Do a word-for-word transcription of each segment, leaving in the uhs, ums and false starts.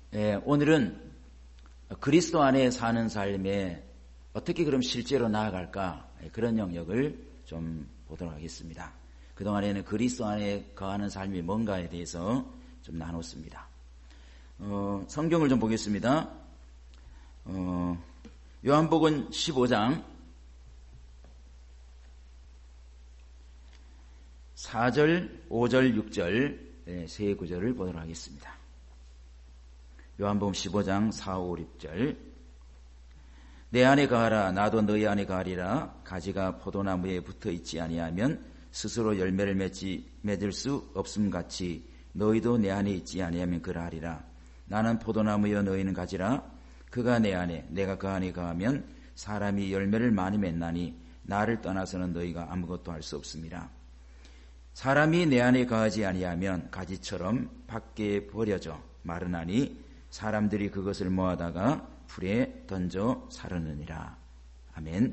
예, 오늘은 그리스도 안에 사는 삶에 어떻게 그럼 실제로 나아갈까, 그런 영역을 좀 보도록 하겠습니다. 그동안에는 그리스도 안에 거하는 삶이 뭔가에 대해서 좀 나눴습니다. 어, 성경을 좀 보겠습니다. 어, 요한복음 십오 장 사 절, 오 절, 육 절 세 구절을 보도록 하겠습니다. 요한복음 십오 장 사, 오, 육 절. 내 안에 거하라, 나도 너희 안에 거하리라. 가지가 포도나무에 붙어 있지 아니하면 스스로 열매를 맺지 맺을 수 없음 같이 너희도 내 안에 있지 아니하면 그러하리라. 나는 포도나무여 너희는 가지라. 그가 내 안에 내가 그 안에 거하면 사람이 열매를 많이 맺나니 나를 떠나서는 너희가 아무것도 할 수 없습니다. 사람이 내 안에 거하지 아니하면 가지처럼 밖에 버려져 마르나니 사람들이 그것을 모아다가 불에 던져 사르느니라. 아멘.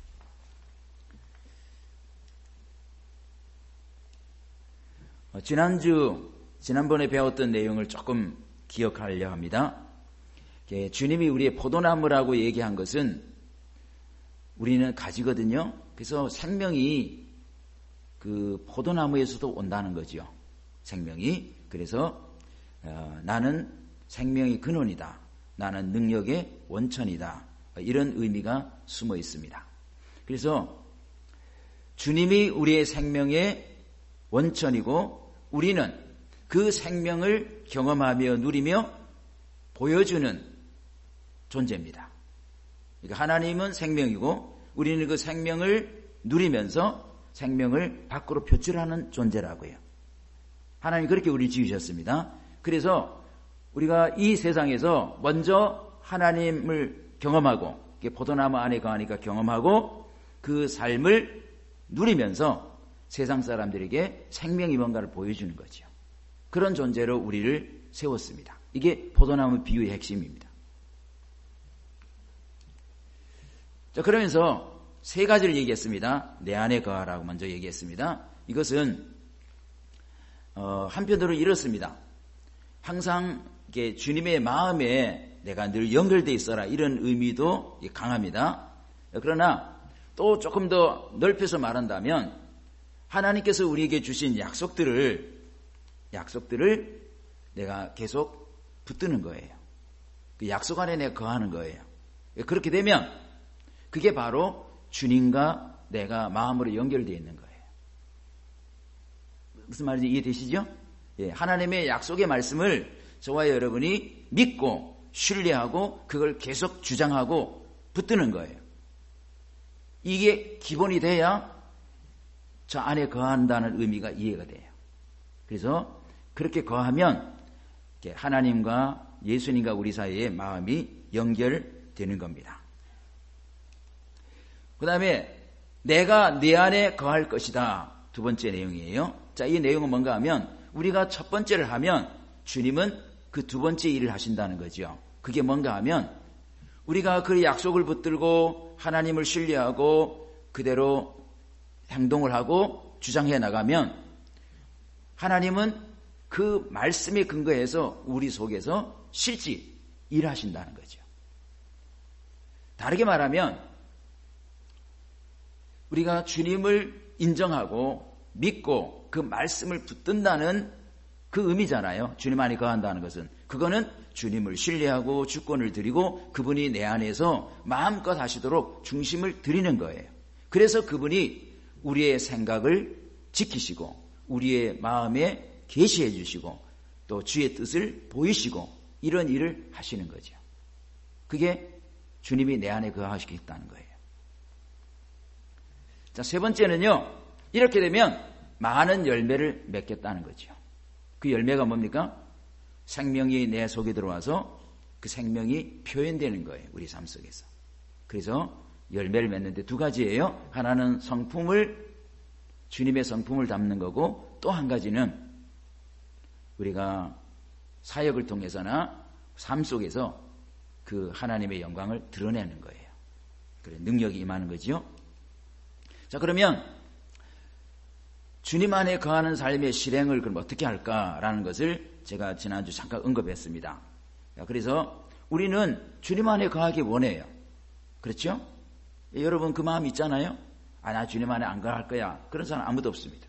어, 지난주 지난번에 배웠던 내용을 조금 기억하려 합니다. 예, 주님이 우리의 포도나무라고 얘기한 것은 우리는 가지거든요. 그래서 생명이 그 포도나무에서도 온다는 거죠. 생명이. 그래서 어, 나는 생명의 근원이다. 나는 능력의 원천이다. 이런 의미가 숨어 있습니다. 그래서 주님이 우리의 생명의 원천이고 우리는 그 생명을 경험하며 누리며 보여주는 존재입니다. 그러니까 하나님은 생명이고 우리는 그 생명을 누리면서 생명을 밖으로 표출하는 존재라고요. 하나님이 그렇게 우리를 지으셨습니다. 그래서 우리가 이 세상에서 먼저 하나님을 경험하고 포도나무 안에 거하니까 경험하고 그 삶을 누리면서 세상 사람들에게 생명이 뭔가를 보여주는 거죠. 그런 존재로 우리를 세웠습니다. 이게 포도나무 비유의 핵심입니다. 자, 그러면서 세 가지를 얘기했습니다. 내 안에 거하라고 먼저 얘기했습니다. 이것은 어, 한편으로 이렇습니다. 항상 이렇게 주님의 마음에 내가 늘 연결되어 있어라, 이런 의미도 강합니다. 그러나 또 조금 더 넓혀서 말한다면 하나님께서 우리에게 주신 약속들을 약속들을 내가 계속 붙드는 거예요. 그 약속 안에 내가 거하는 거예요. 그렇게 되면 그게 바로 주님과 내가 마음으로 연결되어 있는 거예요. 무슨 말인지 이해되시죠? 예, 하나님의 약속의 말씀을 저와 여러분이 믿고 신뢰하고 그걸 계속 주장하고 붙드는 거예요. 이게 기본이 돼야 저 안에 거한다는 의미가 이해가 돼요. 그래서 그렇게 거하면 하나님과 예수님과 우리 사이에 마음이 연결되는 겁니다. 그 다음에 내가 내 안에 거할 것이다. 두 번째 내용이에요. 자, 이 내용은 뭔가 하면 우리가 첫 번째를 하면 주님은 그 두 번째 일을 하신다는 거죠. 그게 뭔가 하면 우리가 그 약속을 붙들고 하나님을 신뢰하고 그대로 행동을 하고 주장해 나가면 하나님은 그 말씀에 근거해서 우리 속에서 실제 일하신다는 거죠. 다르게 말하면 우리가 주님을 인정하고 믿고 그 말씀을 붙든다는 그 의미잖아요. 주님 안에 거한다는 것은. 그거는 주님을 신뢰하고 주권을 드리고 그분이 내 안에서 마음껏 하시도록 중심을 드리는 거예요. 그래서 그분이 우리의 생각을 지키시고 우리의 마음에 계시해 주시고 또 주의 뜻을 보이시고 이런 일을 하시는 거죠. 그게 주님이 내 안에 거하시겠다는 거예요. 자, 세 번째는요. 이렇게 되면 많은 열매를 맺겠다는 거죠. 그 열매가 뭡니까? 생명이 내 속에 들어와서 그 생명이 표현되는 거예요. 우리 삶 속에서. 그래서 열매를 맺는데 두 가지예요. 하나는 성품을, 주님의 성품을 담는 거고 또 한 가지는 우리가 사역을 통해서나 삶 속에서 그 하나님의 영광을 드러내는 거예요. 그래, 능력이 임하는 거지요. 자, 그러면 주님 안에 거하는 삶의 실행을 그럼 어떻게 할까라는 것을 제가 지난주 잠깐 언급했습니다. 그래서 우리는 주님 안에 거하기 원해요. 그렇죠? 여러분 그 마음 있잖아요. 아, 나 주님 안에 안 거할 거야. 그런 사람 아무도 없습니다.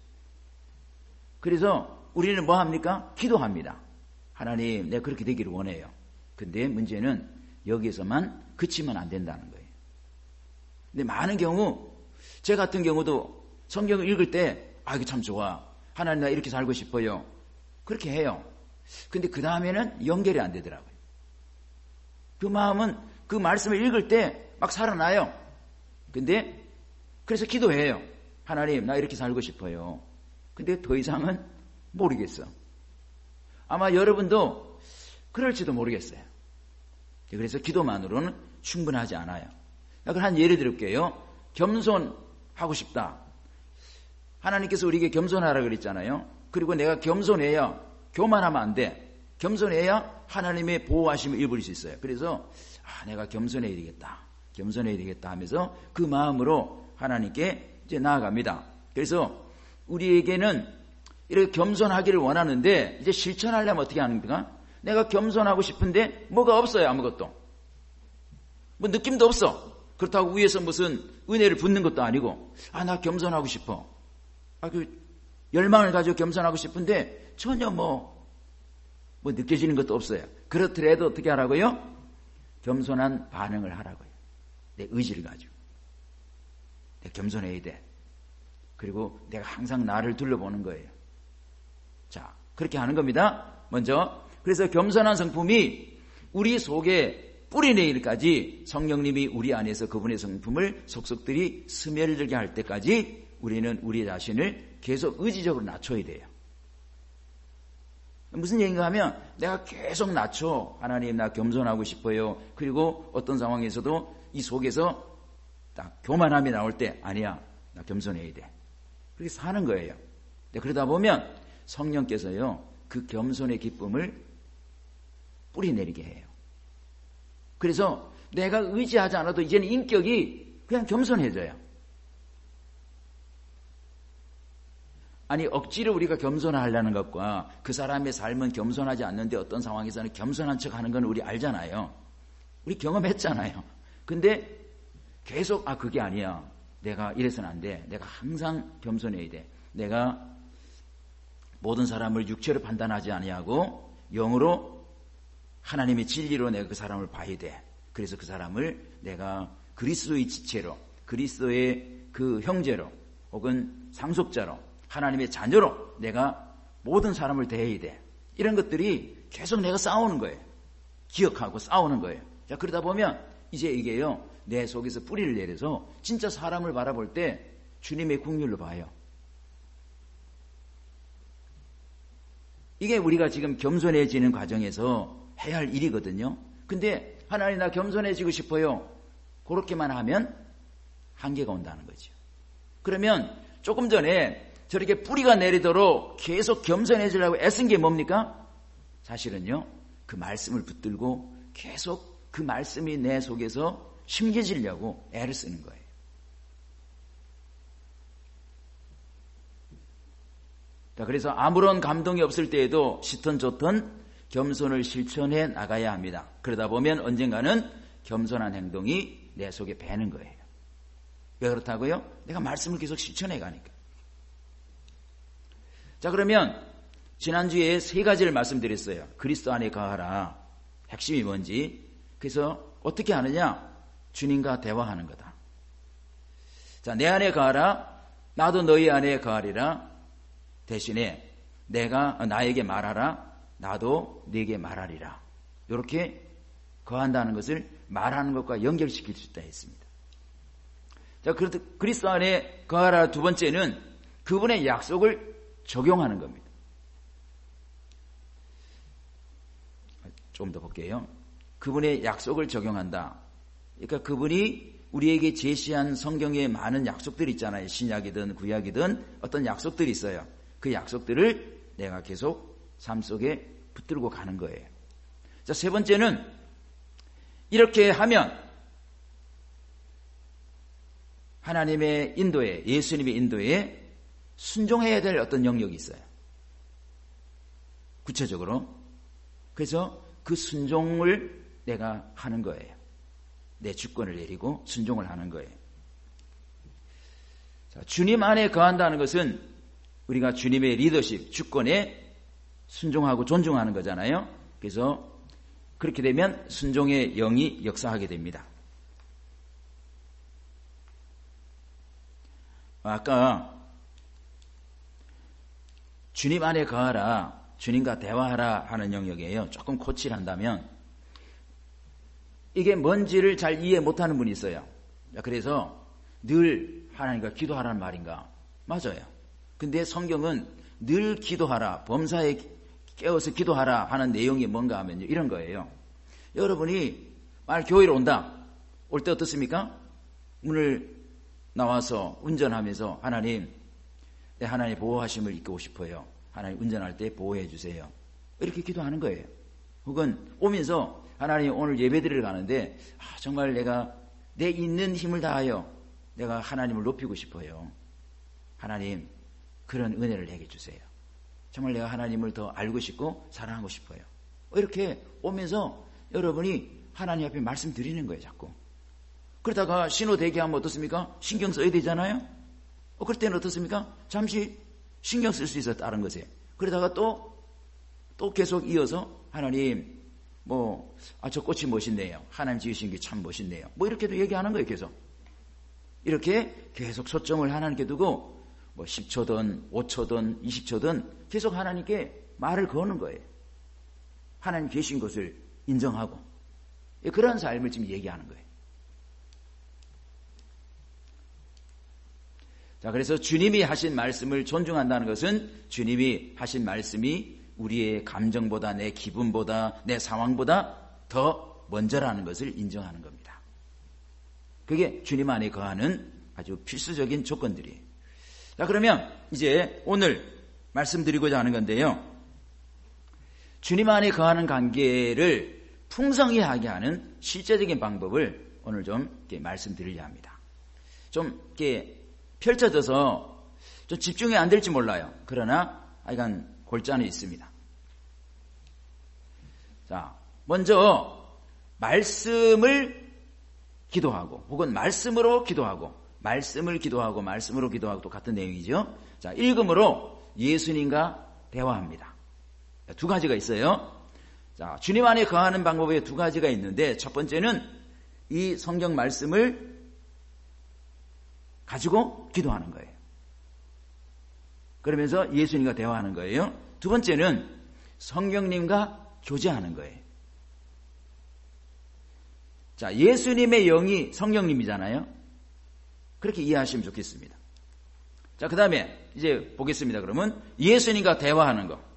그래서 우리는 뭐 합니까? 기도합니다. 하나님, 내가 그렇게 되기를 원해요. 근데 문제는 여기서만 그치면 안 된다는 거예요. 근데 많은 경우, 제 같은 경우도 성경을 읽을 때, 아, 이거 참 좋아. 하나님, 나 이렇게 살고 싶어요. 그렇게 해요. 근데 그 다음에는 연결이 안 되더라고요. 그 마음은 그 말씀을 읽을 때 막 살아나요. 근데 그래서 기도해요. 하나님, 나 이렇게 살고 싶어요. 근데 더 이상은 모르겠어. 아마 여러분도 그럴지도 모르겠어요. 그래서 기도만으로는 충분하지 않아요. 그럼 한 예를 들을게요. 겸손하고 싶다. 하나님께서 우리에게 겸손하라 그랬잖아요. 그리고 내가 겸손해야, 교만하면 안 돼. 겸손해야 하나님의 보호하심을 입을 수 있어요. 그래서 아, 내가 겸손해야 되겠다. 겸손해야 되겠다 하면서 그 마음으로 하나님께 이제 나아갑니다. 그래서 우리에게는 이렇게 겸손하기를 원하는데 이제 실천하려면 어떻게 하는가? 내가 겸손하고 싶은데 뭐가 없어요. 아무것도. 뭐 느낌도 없어. 그렇다고 위에서 무슨 은혜를 붓는 것도 아니고, 아, 나 겸손하고 싶어. 아, 그 열망을 가지고 겸손하고 싶은데 전혀 뭐, 뭐 느껴지는 것도 없어요. 그렇더라도 어떻게 하라고요? 겸손한 반응을 하라고요. 내 의지를 가지고. 내가 겸손해야 돼. 그리고 내가 항상 나를 둘러보는 거예요. 자, 그렇게 하는 겁니다. 먼저. 그래서 겸손한 성품이 우리 속에 뿌리내일까지 성령님이 우리 안에서 그분의 성품을 속속들이 스며들게 할 때까지 우리는 우리 자신을 계속 의지적으로 낮춰야 돼요. 무슨 얘기인가 하면 내가 계속 낮춰. 하나님, 나 겸손하고 싶어요. 그리고 어떤 상황에서도 이 속에서 딱 교만함이 나올 때 아니야, 나 겸손해야 돼. 그렇게 사는 거예요. 그러다 보면 성령께서요 그 겸손의 기쁨을 뿌리내리게 해요. 그래서 내가 의지하지 않아도 이제는 인격이 그냥 겸손해져요. 아니, 억지로 우리가 겸손하려는 것과 그 사람의 삶은 겸손하지 않는데 어떤 상황에서는 겸손한 척 하는 건 우리 알잖아요. 우리 경험했잖아요. 근데 계속 아, 그게 아니야. 내가 이래서는 안 돼. 내가 항상 겸손해야 돼. 내가 모든 사람을 육체로 판단하지 아니하고 영으로 하나님의 진리로 내가 그 사람을 봐야 돼. 그래서 그 사람을 내가 그리스도의 지체로, 그리스도의 그 형제로 혹은 상속자로, 하나님의 자녀로 내가 모든 사람을 대해야 돼. 이런 것들이 계속 내가 싸우는 거예요. 기억하고 싸우는 거예요. 자, 그러다 보면 이제 이게요 내 속에서 뿌리를 내려서 진짜 사람을 바라볼 때 주님의 국률로 봐요. 이게 우리가 지금 겸손해지는 과정에서 해야 할 일이거든요. 근데 하나님, 나 겸손해지고 싶어요. 그렇게만 하면 한계가 온다는 거죠. 그러면 조금 전에 저렇게 뿌리가 내리도록 계속 겸손해지려고 애쓴 게 뭡니까? 사실은요 그 말씀을 붙들고 계속 그 말씀이 내 속에서 심겨지려고 애를 쓰는 거예요. 자, 그래서 아무런 감동이 없을 때에도 시턴 좋던 겸손을 실천해 나가야 합니다. 그러다 보면 언젠가는 겸손한 행동이 내 속에 배는 거예요. 왜 그렇다고요? 내가 말씀을 계속 실천해 가니까. 자, 그러면 지난주에 세 가지를 말씀드렸어요. 그리스도 안에 거하라. 핵심이 뭔지. 그래서 어떻게 하느냐? 주님과 대화하는 거다. 자, 내 안에 거하라. 나도 너희 안에 거하리라. 대신에 내가 나에게 말하라. 나도 네게 말하리라. 이렇게 거한다는 것을 말하는 것과 연결시킬 수 있다 했습니다. 자, 그리스도 안에 거하라. 두 번째는 그분의 약속을 적용하는 겁니다. 좀 더 볼게요. 그분의 약속을 적용한다. 그러니까 그분이 우리에게 제시한 성경에 많은 약속들이 있잖아요. 신약이든 구약이든 어떤 약속들이 있어요. 그 약속들을 내가 계속 삶 속에 붙들고 가는 거예요. 자, 세 번째는 이렇게 하면 하나님의 인도에, 예수님의 인도에 순종해야 될 어떤 영역이 있어요. 구체적으로. 그래서 그 순종을 내가 하는 거예요. 내 주권을 내리고 순종을 하는 거예요. 자, 주님 안에 거한다는 것은 우리가 주님의 리더십, 주권에 순종하고 존중하는 거잖아요. 그래서 그렇게 되면 순종의 영이 역사하게 됩니다. 아까 주님 안에 거하라, 주님과 대화하라 하는 영역이에요. 조금 코치를 한다면 이게 뭔지를 잘 이해 못하는 분이 있어요. 그래서 늘 하나님과 기도하라는 말인가? 맞아요. 근데 성경은 늘 기도하라, 범사에 깨어서 기도하라 하는 내용이 뭔가 하면요, 이런 거예요. 여러분이 만약 교회로 온다. 올 때 어떻습니까? 문을 나와서 운전하면서 하나님, 내 하나님의 보호하심을 입고 싶어요. 하나님 운전할 때 보호해 주세요. 이렇게 기도하는 거예요. 혹은 오면서 하나님 오늘 예배드리러 가는데 아, 정말 내가 내 있는 힘을 다하여 내가 하나님을 높이고 싶어요. 하나님 그런 은혜를 내게 주세요. 정말 내가 하나님을 더 알고 싶고 사랑하고 싶어요. 이렇게 오면서 여러분이 하나님 앞에 말씀드리는 거예요. 자꾸. 그러다가 신호 대기하면 어떻습니까? 신경 써야 되잖아요. 어, 그럴 때는 어떻습니까? 잠시 신경 쓸 수 있어요. 다른 것에. 그러다가 또 또 계속 이어서 하나님 뭐 아, 저 꽃이 멋있네요. 하나님 지으신 게 참 멋있네요. 뭐 이렇게도 얘기하는 거예요. 계속. 이렇게 계속 초점을 하나님께 두고 뭐 십 초든 오 초든 이십 초든 계속 하나님께 말을 거는 거예요. 하나님 계신 것을 인정하고 그런 삶을 지금 얘기하는 거예요. 자, 그래서 주님이 하신 말씀을 존중한다는 것은 주님이 하신 말씀이 우리의 감정보다 내 기분보다 내 상황보다 더 먼저라는 것을 인정하는 겁니다. 그게 주님 안에 거하는 아주 필수적인 조건들이에요. 자, 그러면 이제 오늘 말씀드리고자 하는 건데요. 주님 안에 거하는 관계를 풍성히 하게 하는 실제적인 방법을 오늘 좀 이렇게 말씀드리려 합니다. 좀 이렇게 펼쳐져서 좀 집중이 안 될지 몰라요. 그러나 하여간 골자는 있습니다. 자, 먼저 말씀을 기도하고 혹은 말씀으로 기도하고 말씀을 기도하고 말씀으로 기도하고 또 같은 내용이죠. 자, 읽음으로 예수님과 대화합니다. 두 가지가 있어요. 자, 주님 안에 거하는 방법에 두 가지가 있는데 첫 번째는 이 성경 말씀을 가지고 기도하는 거예요. 그러면서 예수님과 대화하는 거예요. 두 번째는 성령님과 교제하는 거예요. 자, 예수님의 영이 성령님이잖아요. 그렇게 이해하시면 좋겠습니다. 자, 그 다음에 이제 보겠습니다. 그러면 예수님과 대화하는 거.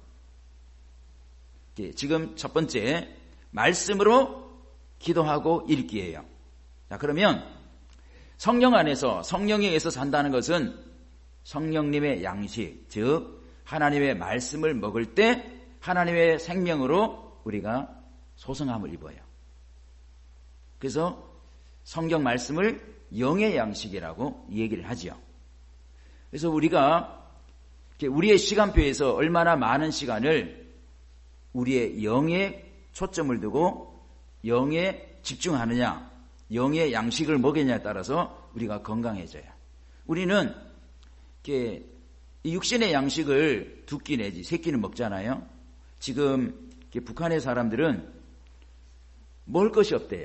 지금 첫 번째 말씀으로 기도하고 읽기예요. 자, 그러면 성령 안에서 성령에 의해서 산다는 것은 성령님의 양식, 즉 하나님의 말씀을 먹을 때 하나님의 생명으로 우리가 소성함을 입어요. 그래서 성경 말씀을 영의 양식이라고 얘기를 하지요. 그래서 우리가 우리의 시간표에서 얼마나 많은 시간을 우리의 영에 초점을 두고 영에 집중하느냐, 영의 양식을 먹이냐에 따라서 우리가 건강해져요. 우리는 이렇게 육신의 양식을 두 끼 내지 세 끼는 먹잖아요. 지금 북한의 사람들은 먹을 것이 없대요.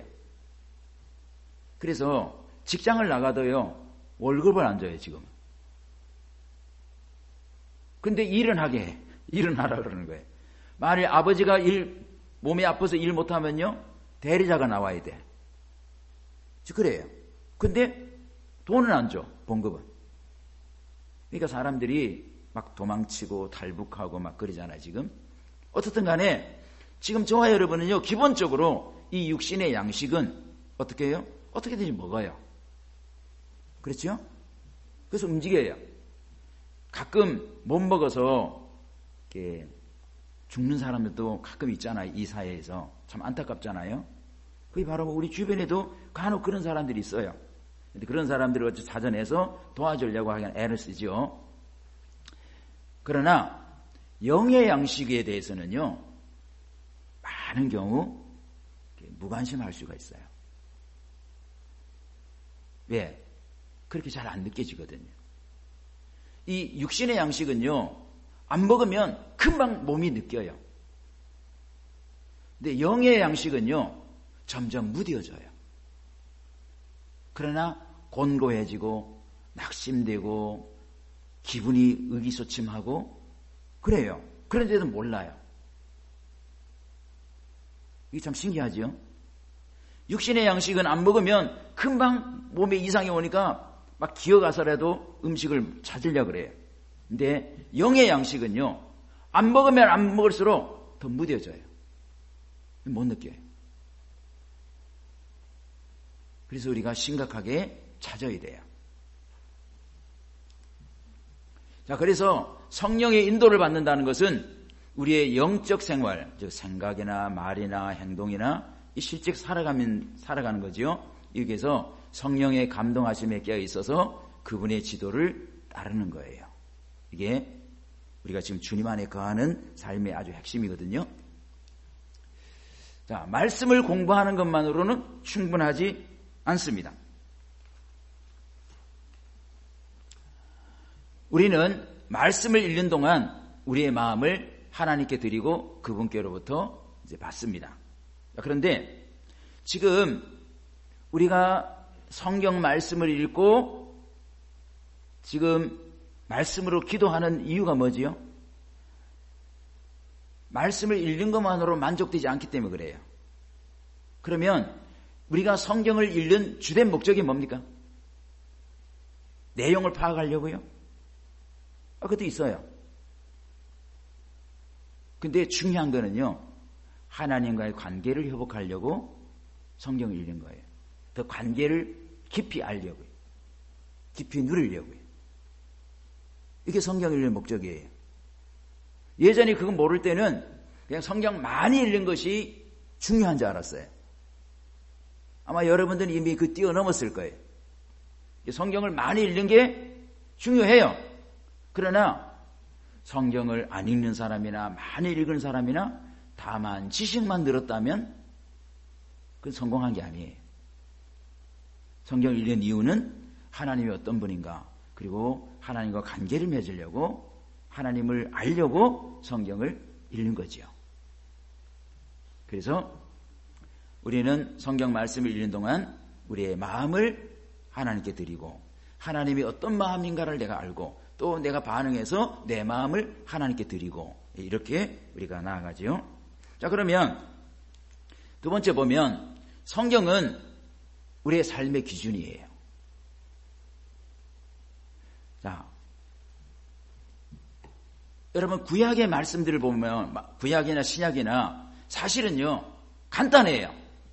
그래서 직장을 나가도요 월급을 안 줘요 지금. 근데 일은 하게 해. 일은 하라 그러는 거예요. 만일 아버지가 일 몸이 아파서 일 못하면요 대리자가 나와야 돼. 그래요. 근데 돈은 안 줘. 봉급은. 그러니까 사람들이 막 도망치고 탈북하고 막 그러잖아요 지금. 어떻든 간에 지금 저와 여러분은요 기본적으로 이 육신의 양식은 어떻게 해요? 어떻게든지 먹어요. 그렇죠? 그래서 움직여요. 가끔 못 먹어서 이렇게 죽는 사람들도 가끔 있잖아요. 이 사회에서. 참 안타깝잖아요. 그게 바로 우리 주변에도 간혹 그런 사람들이 있어요. 근데 그런 사람들을 찾아내서 도와주려고 하긴 애를 쓰죠. 그러나 영의 양식에 대해서는요 많은 경우 무관심할 수가 있어요. 왜? 그렇게 잘 안 느껴지거든요. 이 육신의 양식은요, 안 먹으면 금방 몸이 느껴요. 근데 영의 양식은요, 점점 무뎌져요. 그러나 곤고해지고 낙심되고 기분이 의기소침하고 그래요. 그런데도 몰라요. 이게 참 신기하지요? 육신의 양식은 안 먹으면 금방 몸에 이상이 오니까 막 기어가서라도 음식을 찾으려고 그래요. 근데 영의 양식은요, 안 먹으면 안 먹을수록 더 무뎌져요. 못 느껴요. 그래서 우리가 심각하게 찾아야 돼요. 자, 그래서 성령의 인도를 받는다는 것은 우리의 영적 생활, 즉 생각이나 말이나 행동이나 이 실제 살아가면 살아가는 거지요. 여기에서 성령의 감동하심에 깨어 있어서 그분의 지도를 따르는 거예요. 이게 우리가 지금 주님 안에 거하는 삶의 아주 핵심이거든요. 자, 말씀을 공부하는 것만으로는 충분하지 않습니다. 우리는 말씀을 읽는 동안 우리의 마음을 하나님께 드리고 그분께로부터 이제 받습니다. 그런데 지금 우리가 성경 말씀을 읽고 지금 말씀으로 기도하는 이유가 뭐지요? 말씀을 읽는 것만으로 만족되지 않기 때문에 그래요. 그러면 우리가 성경을 읽는 주된 목적이 뭡니까? 내용을 파악하려고요? 아, 그것도 있어요. 근데 중요한 거는요, 하나님과의 관계를 회복하려고 성경을 읽는 거예요. 더 관계를 깊이 알려고요. 깊이 누리려고요. 이게 성경을 읽는 목적이에요. 예전에 그거 모를 때는 그냥 성경 많이 읽는 것이 중요한 줄 알았어요. 아마 여러분들은 이미 그 뛰어넘었을 거예요. 성경을 많이 읽는 게 중요해요. 그러나 성경을 안 읽는 사람이나 많이 읽은 사람이나 다만 지식만 늘었다면 그건 성공한 게 아니에요. 성경을 읽는 이유는 하나님이 어떤 분인가, 그리고 하나님과 관계를 맺으려고, 하나님을 알려고 성경을 읽는 거지요. 그래서 우리는 성경 말씀을 읽는 동안 우리의 마음을 하나님께 드리고, 하나님이 어떤 마음인가를 내가 알고, 또 내가 반응해서 내 마음을 하나님께 드리고, 이렇게 우리가 나아가죠. 자, 그러면 두 번째 보면 성경은 우리의 삶의 기준이에요. 자, 여러분 구약의 말씀들을 보면 구약이나 신약이나 사실은요 간단해요.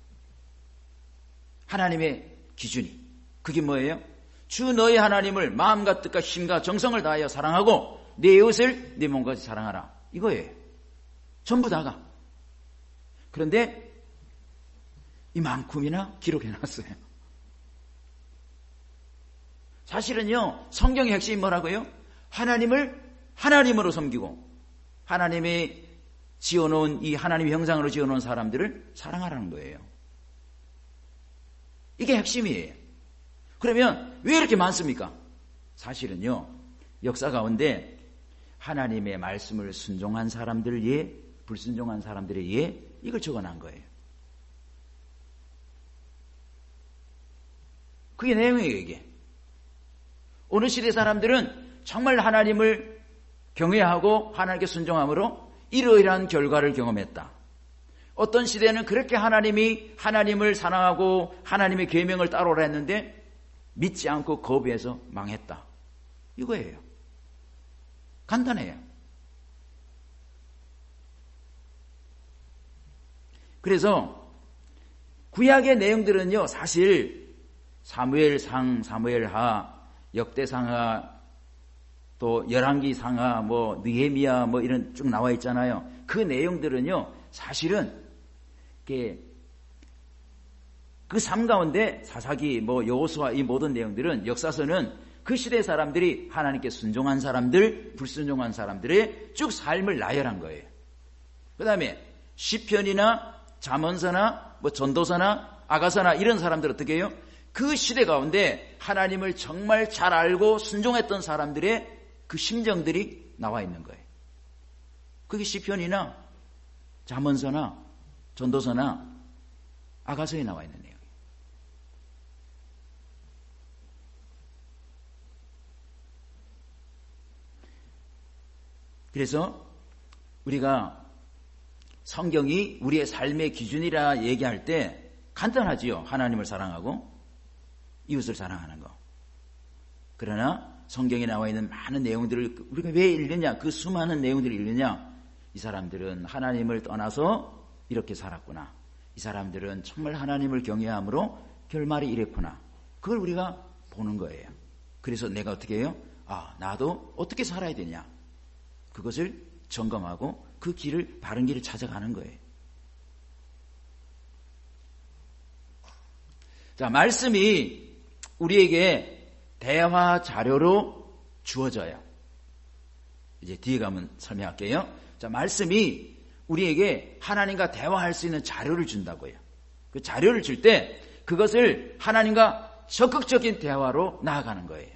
하나님의 기준이. 그게 뭐예요? 주 너의 하나님을 마음과 뜻과 힘과 정성을 다하여 사랑하고 내 이웃을 내 몸과 같이 사랑하라. 이거예요. 전부 다가. 그런데 이만큼이나 기록해놨어요. 사실은요 성경의 핵심이 뭐라고요? 하나님을 하나님으로 섬기고 하나님이 지어놓은 이 하나님의 형상으로 지어놓은 사람들을 사랑하라는 거예요. 이게 핵심이에요. 그러면 왜 이렇게 많습니까? 사실은요 역사 가운데 하나님의 말씀을 순종한 사람들 예, 불순종한 사람들의 예, 이걸 적어놓은 거예요. 그게 내용이에요. 이게 어느 시대 사람들은 정말 하나님을 경외하고 하나님께 순종함으로 이러이러한 결과를 경험했다. 어떤 시대는 그렇게 하나님이 하나님을 사랑하고 하나님의 계명을 따르라 했는데 믿지 않고 거부해서 망했다. 이거예요. 간단해요. 그래서 구약의 내용들은요 사실 사무엘상, 사무엘하, 역대상하, 또 열왕기상하, 뭐 느헤미야 뭐 이런 쭉 나와 있잖아요. 그 내용들은요 사실은 그 삶 가운데 사사기, 뭐 여호수아 이 모든 내용들은 역사서는 그 시대 사람들이 하나님께 순종한 사람들, 불순종한 사람들의 쭉 삶을 나열한 거예요. 그 다음에 시편이나 잠언서나 뭐 전도서나 아가서나 이런 사람들 어떻게 해요? 그 시대 가운데 하나님을 정말 잘 알고 순종했던 사람들의 그 심정들이 나와 있는 거예요. 그게 시편이나 잠언서나 전도서나 아가서에 나와 있는 내용이에요. 그래서 우리가 성경이 우리의 삶의 기준이라 얘기할 때 간단하지요. 하나님을 사랑하고 이웃을 사랑하는 거. 그러나 성경에 나와 있는 많은 내용들을 우리가 왜 읽느냐? 그 수많은 내용들을 읽느냐? 이 사람들은 하나님을 떠나서 이렇게 살았구나. 이 사람들은 정말 하나님을 경외함으로 결말이 이랬구나. 그걸 우리가 보는 거예요. 그래서 내가 어떻게 해요? 아, 나도 어떻게 살아야 되냐? 그것을 점검하고 그 길을, 바른 길을 찾아가는 거예요. 자, 말씀이 우리에게 대화 자료로 주어져요. 이제 뒤에 가면 설명할게요. 자, 말씀이 우리에게 하나님과 대화할 수 있는 자료를 준다고요. 그 자료를 줄 때 그것을 하나님과 적극적인 대화로 나아가는 거예요.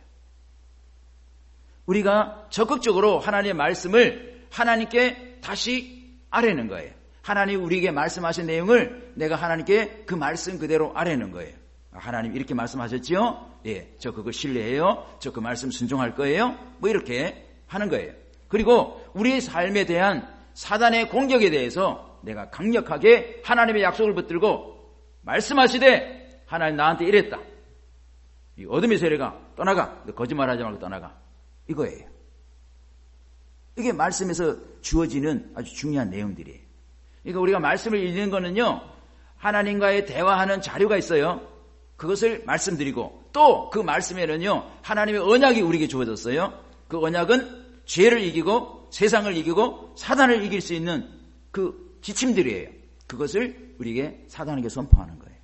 우리가 적극적으로 하나님의 말씀을 하나님께 다시 아뢰는 거예요. 하나님 우리에게 말씀하신 내용을 내가 하나님께 그 말씀 그대로 아뢰는 거예요. 하나님 이렇게 말씀하셨지요? 예, 저 그거 신뢰해요. 저 그 말씀 순종할 거예요. 뭐 이렇게 하는 거예요. 그리고 우리의 삶에 대한 사단의 공격에 대해서 내가 강력하게 하나님의 약속을 붙들고 말씀하시되 하나님 나한테 이랬다. 이 어둠의 세력아 떠나가. 너 거짓말하지 말고 떠나가. 이거예요. 이게 말씀에서 주어지는 아주 중요한 내용들이에요. 그러니까 우리가 말씀을 읽는 거는요, 하나님과의 대화하는 자료가 있어요. 그것을 말씀드리고 또 그 말씀에는요, 하나님의 언약이 우리에게 주어졌어요. 그 언약은 죄를 이기고 세상을 이기고 사단을 이길 수 있는 그 지침들이에요. 그것을 우리에게 사단에게 선포하는 거예요.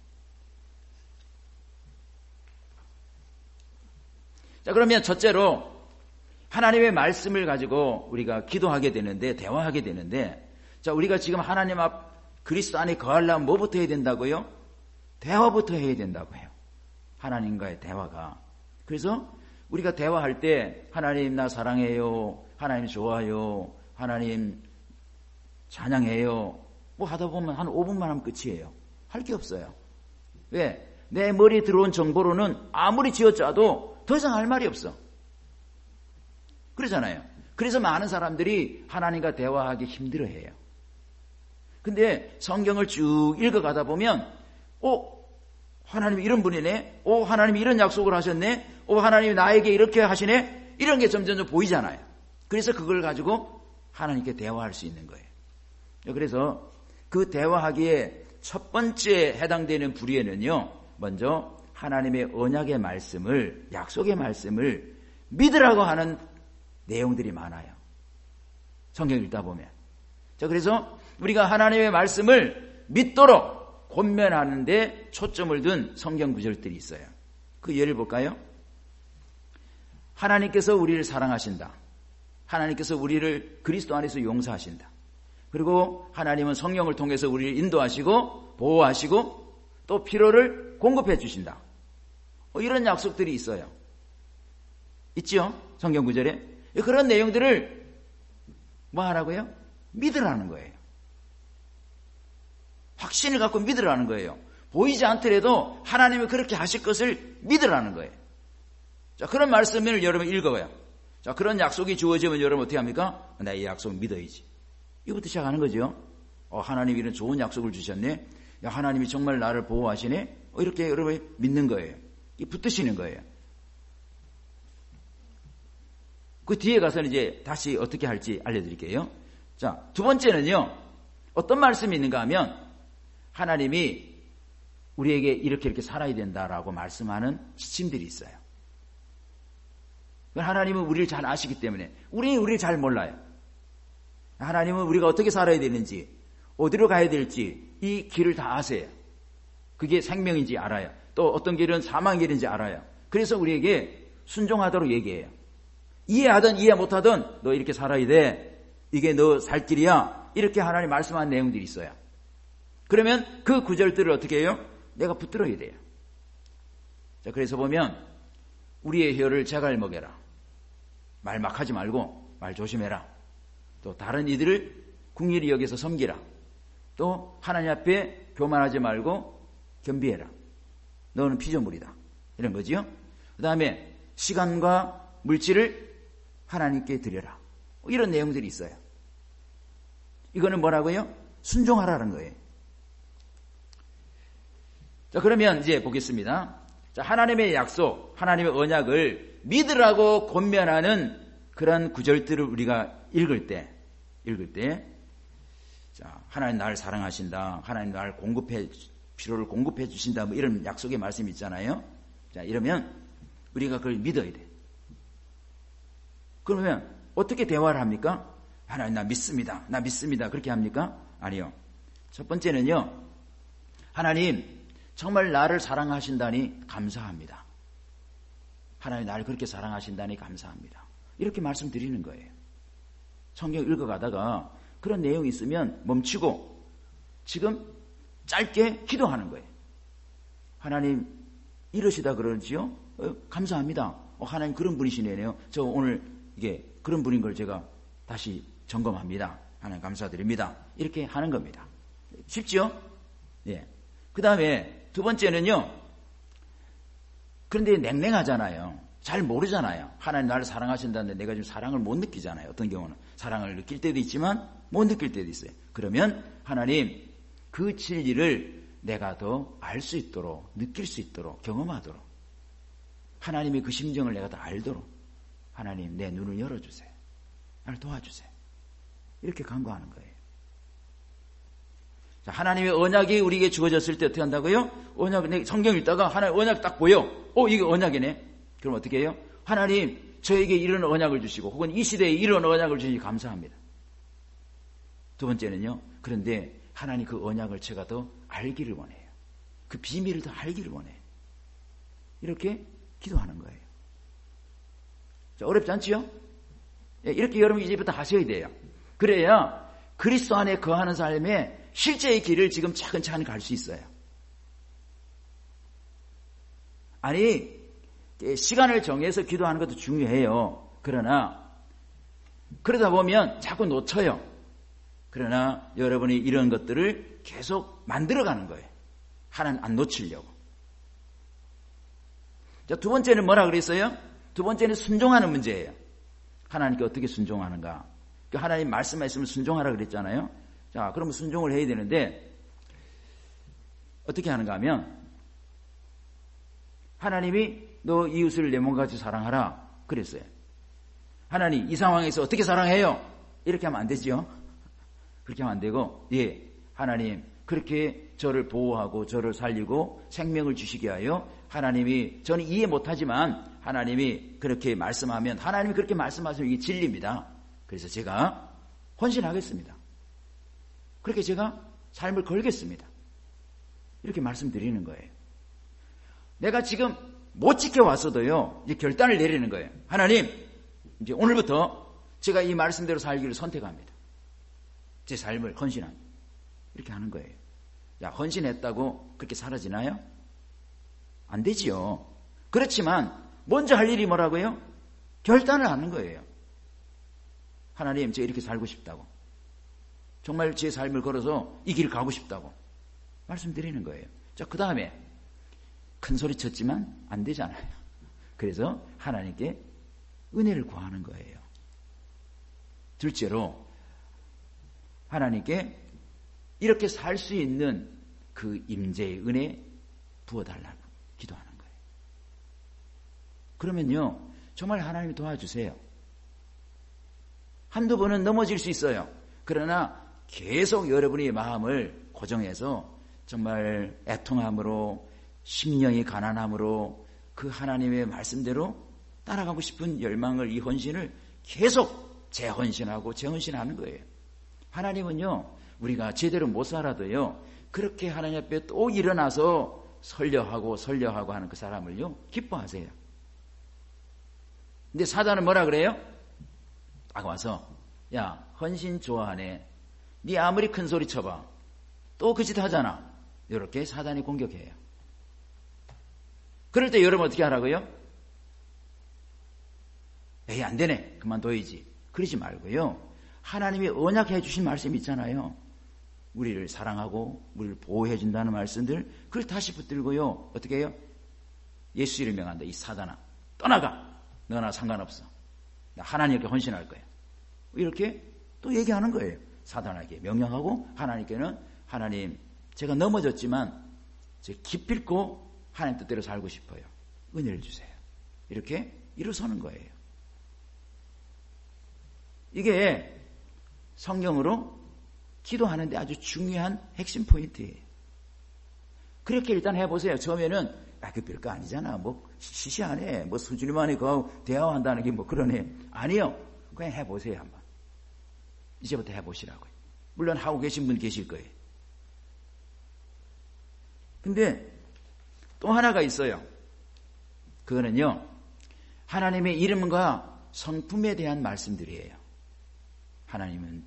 자, 그러면 첫째로 하나님의 말씀을 가지고 우리가 기도하게 되는데, 대화하게 되는데, 자, 우리가 지금 하나님 앞 그리스도 안에 거하려면 뭐부터 해야 된다고요? 대화부터 해야 된다고 해요. 하나님과의 대화가. 그래서 우리가 대화할 때 하나님 나 사랑해요, 하나님 좋아요, 하나님 찬양해요, 뭐 하다 보면 한 오 분만 하면 끝이에요. 할 게 없어요. 왜? 내 머리에 들어온 정보로는 아무리 쥐어짜도 더 이상 할 말이 없어. 그러잖아요. 그래서 많은 사람들이 하나님과 대화하기 힘들어해요. 근데 성경을 쭉 읽어가다 보면 오, 하나님이 이런 분이네. 오, 하나님이 이런 약속을 하셨네. 오, 하나님이 나에게 이렇게 하시네. 이런 게 점점 좀 보이잖아요. 그래서 그걸 가지고 하나님께 대화할 수 있는 거예요. 그래서 그 대화하기에 첫 번째 해당되는 부류에는요, 먼저 하나님의 언약의 말씀을, 약속의 말씀을 믿으라고 하는 내용들이 많아요. 성경 읽다 보면. 자, 그래서 우리가 하나님의 말씀을 믿도록 권면하는 데 초점을 둔 성경 구절들이 있어요. 그 예를 볼까요? 하나님께서 우리를 사랑하신다. 하나님께서 우리를 그리스도 안에서 용서하신다. 그리고 하나님은 성령을 통해서 우리를 인도하시고 보호하시고 또 필요를 공급해 주신다. 이런 약속들이 있어요. 있죠? 성경 구절에. 그런 내용들을 뭐 하라고요? 믿으라는 거예요. 확신을 갖고 믿으라는 거예요. 보이지 않더라도 하나님이 그렇게 하실 것을 믿으라는 거예요. 자, 그런 말씀을 여러분 읽어봐요. 자, 그런 약속이 주어지면 여러분 어떻게 합니까? 나 이 약속을 믿어야지. 이거부터 시작하는 거죠. 어, 하나님이 이런 좋은 약속을 주셨네. 야, 하나님이 정말 나를 보호하시네. 어, 이렇게 여러분이 믿는 거예요. 이 붙드시는 거예요. 그 뒤에 가서는 이제 다시 어떻게 할지 알려드릴게요. 자, 두 번째는요, 어떤 말씀이 있는가 하면 하나님이 우리에게 이렇게 이렇게 살아야 된다라고 말씀하는 지침들이 있어요. 하나님은 우리를 잘 아시기 때문에 우리는 우리를 잘 몰라요. 하나님은 우리가 어떻게 살아야 되는지, 어디로 가야 될지 이 길을 다 아세요. 그게 생명인지 알아요. 또 어떤 길은 사망의 길인지 알아요. 그래서 우리에게 순종하도록 얘기해요. 이해하든 이해 못하든 너 이렇게 살아야 돼. 이게 너 살 길이야. 이렇게 하나님 말씀한 내용들이 있어요. 그러면 그 구절들을 어떻게 해요? 내가 붙들어야 돼요. 자, 그래서 보면 우리의 혀를 제갈 먹여라. 말 막 하지 말고 말 조심해라. 또 다른 이들을 궁일이 여기서 섬기라. 또 하나님 앞에 교만하지 말고 겸비해라. 너는 피조물이다. 이런 거지요. 그 다음에 시간과 물질을 하나님께 드려라. 이런 내용들이 있어요. 이거는 뭐라고요? 순종하라는 거예요. 자, 그러면 이제 보겠습니다. 자, 하나님의 약속, 하나님의 언약을 믿으라고 권면하는 그런 구절들을 우리가 읽을 때, 읽을 때, 자, 하나님 나를 사랑하신다. 하나님 나를 공급해, 필요를 공급해 주신다. 뭐 이런 약속의 말씀이 있잖아요. 자, 이러면 우리가 그걸 믿어야 돼. 그러면 어떻게 대화를 합니까? 하나님 나 믿습니다. 나 믿습니다. 그렇게 합니까? 아니요. 첫 번째는요. 하나님 정말 나를 사랑하신다니 감사합니다. 하나님 나를 그렇게 사랑하신다니 감사합니다. 이렇게 말씀드리는 거예요. 성경 읽어가다가 그런 내용이 있으면 멈추고 지금 짧게 기도하는 거예요. 하나님 이러시다 그러지요? 어, 감사합니다. 어, 하나님 그런 분이시네요. 저 오늘 이게 그런 분인 걸 제가 다시 점검합니다. 하나님 감사드립니다. 이렇게 하는 겁니다. 쉽죠? 예. 그 다음에 두 번째는요. 그런데 냉랭하잖아요. 잘 모르잖아요. 하나님 나를 사랑하신다는데 내가 지금 사랑을 못 느끼잖아요. 어떤 경우는 사랑을 느낄 때도 있지만 못 느낄 때도 있어요. 그러면 하나님 그 진리를 내가 더 알 수 있도록 느낄 수 있도록 경험하도록 하나님의 그 심정을 내가 더 알도록 하나님 내 눈을 열어주세요. 나를 도와주세요. 이렇게 간구하는 거예요. 자, 하나님의 언약이 우리에게 주어졌을 때 어떻게 한다고요? 언약, 성경 읽다가 하나님 언약 딱 보여. 어, 이게 언약이네. 그럼 어떻게 해요? 하나님 저에게 이런 언약을 주시고 혹은 이 시대에 이런 언약을 주시니 감사합니다. 두 번째는요. 그런데 하나님 그 언약을 제가 더 알기를 원해요. 그 비밀을 더 알기를 원해요. 이렇게 기도하는 거예요. 자, 어렵지 않지요? 이렇게 여러분 이제부터 하셔야 돼요. 그래야 그리스도 안에 거하는 삶에 실제의 길을 지금 차근차근 갈 수 있어요. 아니 시간을 정해서 기도하는 것도 중요해요. 그러나 그러다 보면 자꾸 놓쳐요. 그러나 여러분이 이런 것들을 계속 만들어가는 거예요. 하나님 안 놓치려고. 자, 두 번째는 뭐라 그랬어요? 두 번째는 순종하는 문제예요. 하나님께 어떻게 순종하는가? 하나님 말씀하시면 순종하라 그랬잖아요. 자, 그러면 순종을 해야 되는데 어떻게 하는가 하면 하나님이 너 이웃을 내 몸같이 사랑하라 그랬어요. 하나님 이 상황에서 어떻게 사랑해요? 이렇게 하면 안 되죠. 그렇게 하면 안 되고 예, 하나님 그렇게 저를 보호하고 저를 살리고 생명을 주시게 하여 하나님이 저는 이해 못하지만 하나님이 그렇게 말씀하면 하나님이 그렇게 말씀하시면 이게 진리입니다. 그래서 제가 헌신하겠습니다. 그렇게 제가 삶을 걸겠습니다. 이렇게 말씀드리는 거예요. 내가 지금 못 지켜왔어도요. 이제 결단을 내리는 거예요. 하나님 이제 오늘부터 제가 이 말씀대로 살기를 선택합니다. 제 삶을 헌신합니다. 이렇게 하는 거예요. 야, 헌신했다고 그렇게 사라지나요? 안 되지요. 그렇지만 먼저 할 일이 뭐라고요? 결단을 하는 거예요. 하나님 제가 이렇게 살고 싶다고. 정말 제 삶을 걸어서 이 길을 가고 싶다고 말씀드리는 거예요. 자, 그 다음에 큰 소리 쳤지만 안 되잖아요. 그래서 하나님께 은혜를 구하는 거예요. 둘째로 하나님께 이렇게 살 수 있는 그 임재의 은혜 부어달라고 기도하는 거예요. 그러면요 정말 하나님이 도와주세요. 한두 번은 넘어질 수 있어요. 그러나 계속 여러분의 마음을 고정해서 정말 애통함으로 심령이 가난함으로 그 하나님의 말씀대로 따라가고 싶은 열망을 이 헌신을 계속 재헌신하고 재헌신하는 거예요. 하나님은요 우리가 제대로 못 살아도요 그렇게 하나님 앞에 또 일어나서 설려하고 설려하고 하는 그 사람을요 기뻐하세요. 근데 사단은 뭐라 그래요? 딱 와서 야 헌신 좋아하네. 네 아무리 큰 소리 쳐봐. 또 그 짓 하잖아. 이렇게 사단이 공격해요. 그럴 때 여러분 어떻게 하라고요? 에이, 안 되네. 그만둬야지. 그러지 말고요. 하나님이 언약해 주신 말씀 있잖아요. 우리를 사랑하고 우리를 보호해 준다는 말씀들, 그걸 다시 붙들고요. 어떻게 해요? 예수 이름 명한다. 이 사단아, 떠나가. 너나 상관없어. 나 하나님께 헌신할 거야. 이렇게 또 얘기하는 거예요. 사단에게 명령하고 하나님께는, 하나님, 제가 넘어졌지만 제 기필코 하나님 뜻대로 살고 싶어요. 은혜를 주세요. 이렇게 일어서는 거예요. 이게 성경으로 기도하는데 아주 중요한 핵심 포인트예요. 그렇게 일단 해보세요. 처음에는 아, 그 별거 아니잖아. 뭐 시시하네. 뭐 수준이만에 그하고 대화한다는 게 뭐 그러네. 아니요. 그냥 해보세요 한번. 이제부터 해보시라고요. 물론 하고 계신 분 계실 거예요. 근데 또 하나가 있어요. 그거는요, 하나님의 이름과 성품에 대한 말씀들이에요. 하나님은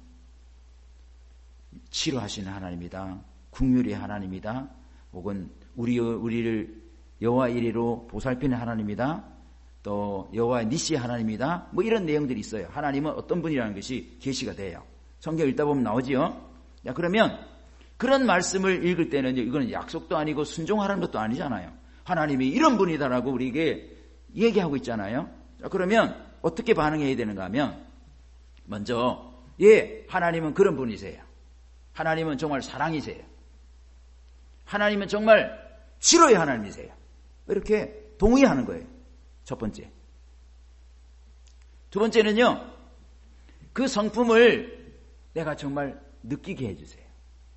치료하시는 하나님이다. 긍휼의 하나님이다. 혹은 우리, 우리를 여호와 이리로 보살피는 하나님이다. 또 여호와 니시의 하나님이다. 뭐 이런 내용들이 있어요. 하나님은 어떤 분이라는 것이 계시가 돼요. 성경 읽다 보면 나오지요. 자, 그러면 그런 말씀을 읽을 때는 이거는 약속도 아니고 순종하라는 것도 아니잖아요. 하나님이 이런 분이다라고 우리에게 얘기하고 있잖아요. 자, 그러면 어떻게 반응해야 되는가 하면, 먼저 예, 하나님은 그런 분이세요. 하나님은 정말 사랑이세요. 하나님은 정말 치료의 하나님이세요. 이렇게 동의하는 거예요. 첫 번째. 두 번째는요, 그 성품을 내가 정말 느끼게 해주세요.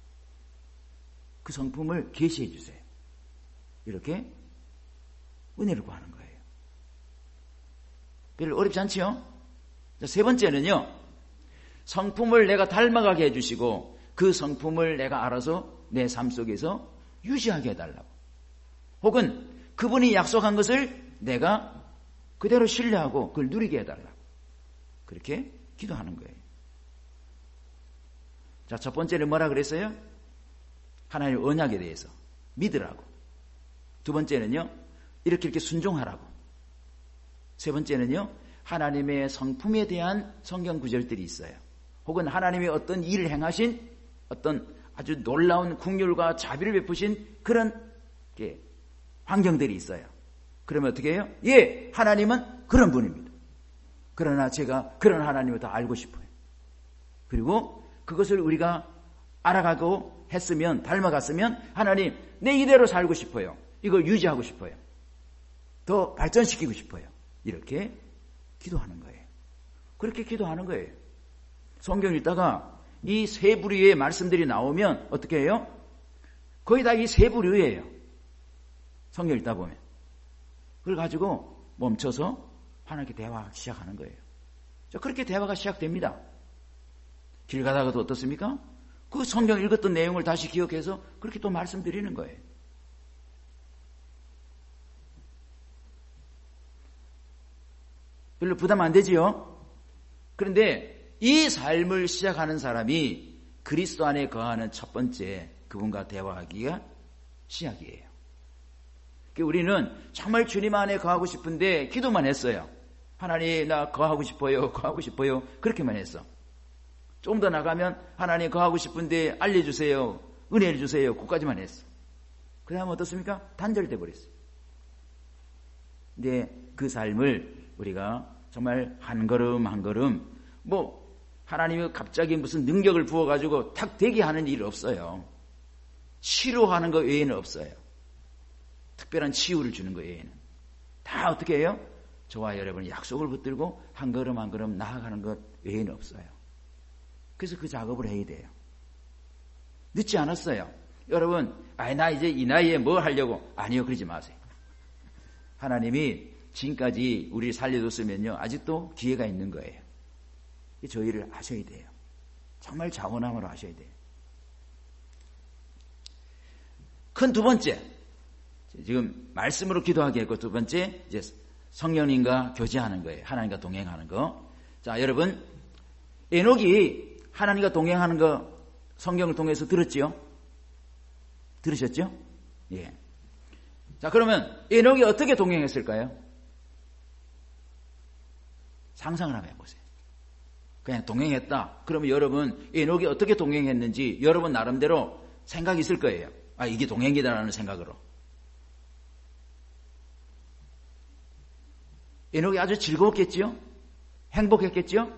그 성품을 계시해 주세요. 이렇게 은혜를 구하는 거예요. 별로 어렵지 않지요? 세 번째는요, 성품을 내가 닮아가게 해주시고 그 성품을 내가 알아서 내 삶 속에서 유지하게 해달라고. 혹은 그분이 약속한 것을 내가 그대로 신뢰하고 그걸 누리게 해달라고. 그렇게 기도하는 거예요. 자, 첫 번째는 뭐라 그랬어요? 하나님의 언약에 대해서 믿으라고. 두 번째는요, 이렇게 이렇게 순종하라고. 세 번째는요, 하나님의 성품에 대한 성경 구절들이 있어요. 혹은 하나님이 어떤 일을 행하신 어떤 아주 놀라운 긍휼과 자비를 베푸신 그런 게 환경들이 있어요. 그러면 어떻게 해요? 예, 하나님은 그런 분입니다. 그러나 제가 그런 하나님을 더 알고 싶어요. 그리고 그것을 우리가 알아가고 했으면, 닮아갔으면, 하나님, 내 이대로 살고 싶어요. 이걸 유지하고 싶어요. 더 발전시키고 싶어요. 이렇게 기도하는 거예요. 그렇게 기도하는 거예요. 성경 읽다가 이 세 부류의 말씀들이 나오면 어떻게 해요? 거의 다 이 세 부류예요. 성경 읽다 보면. 그걸 가지고 멈춰서 하나님께 대화하기 시작하는 거예요. 자, 그렇게 대화가 시작됩니다. 길 가다가도 어떻습니까? 그 성경 읽었던 내용을 다시 기억해서 그렇게 또 말씀드리는 거예요. 별로 부담 안 되지요? 그런데 이 삶을 시작하는 사람이 그리스도 안에 거하는 첫 번째 그분과 대화하기가 시작이에요. 우리는 정말 주님 안에 거하고 싶은데 기도만 했어요. 하나님, 나 거하고 싶어요. 거하고 싶어요. 그렇게만 했어. 좀 더 나가면 하나님 거하고 싶은데 알려주세요. 은혜를 주세요. 그까지만 했어. 그 다음에 어떻습니까? 단절돼 버렸어요. 근데 그 삶을 우리가 정말 한 걸음 한 걸음, 뭐 하나님이 갑자기 무슨 능력을 부어가지고 탁 되게 하는 일 없어요. 치료하는 것 외에는 없어요. 특별한 치유를 주는 것 외에는. 다 어떻게 해요? 저와 여러분이 약속을 붙들고 한 걸음 한 걸음 나아가는 것 외에는 없어요. 그래서 그 작업을 해야 돼요. 늦지 않았어요. 여러분, 아이, 나 이제 이 나이에 뭐 하려고. 아니요, 그러지 마세요. 하나님이 지금까지 우리를 살려줬으면요, 아직도 기회가 있는 거예요. 저희를 아셔야 돼요. 정말 자원함으로 아셔야 돼요. 큰 두 번째, 지금 말씀으로 기도하게 했고, 두 번째 이제 성령님과 교제하는 거예요. 하나님과 동행하는 거. 자, 여러분, 에녹이 하나님과 동행하는 거 성경을 통해서 들었지요? 들으셨죠? 예. 자, 그러면 에녹이 어떻게 동행했을까요? 상상을 한번 해보세요. 그냥 동행했다. 그러면 여러분 에녹이 어떻게 동행했는지 여러분 나름대로 생각이 있을 거예요. 아, 이게 동행이다라는 생각으로. 에녹이 아주 즐거웠겠지요? 행복했겠지요?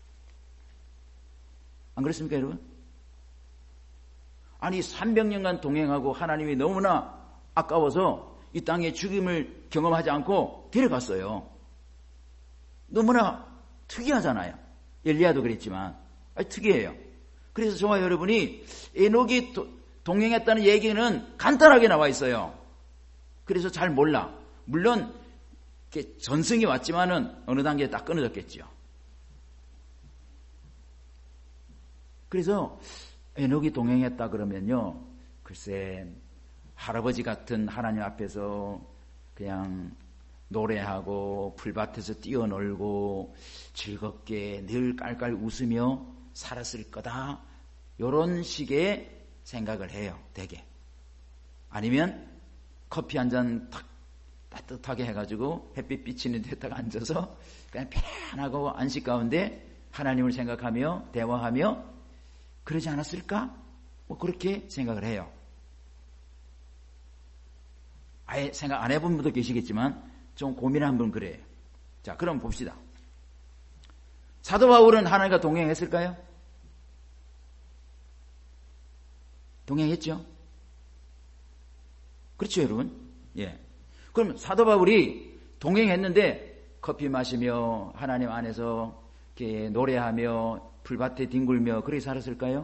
안 그렇습니까, 여러분? 아니, 삼백 년간 동행하고 하나님이 너무나 아까워서 이 땅에 죽임을 경험하지 않고 데려갔어요. 너무나 특이하잖아요. 엘리야도 그랬지만. 아니, 특이해요. 그래서 저와 여러분이 에녹이 동행했다는 얘기는 간단하게 나와 있어요. 그래서 잘 몰라. 물론 전승이 왔지만은 어느 단계에 딱 끊어졌겠죠. 그래서 에녹이 동행했다 그러면요, 글쎄 할아버지 같은 하나님 앞에서 그냥 노래하고 풀밭에서 뛰어놀고 즐겁게 늘 깔깔 웃으며 살았을 거다, 이런 식의 생각을 해요. 되게. 아니면 커피 한 잔 탁 따뜻하게 해가지고 햇빛 비치는 데다가 앉아서 그냥 편안하고 안식 가운데 하나님을 생각하며 대화하며 그러지 않았을까? 뭐 그렇게 생각을 해요. 아예 생각 안 해본 분도 계시겠지만 좀 고민한 분 그래요. 자, 그럼 봅시다. 사도 바울은 하나님과 동행했을까요? 동행했죠? 그렇죠, 여러분? 예. 그럼 사도 바울이 동행했는데 커피 마시며 하나님 안에서 이렇게 노래하며 풀밭에 뒹굴며 그렇게 살았을까요?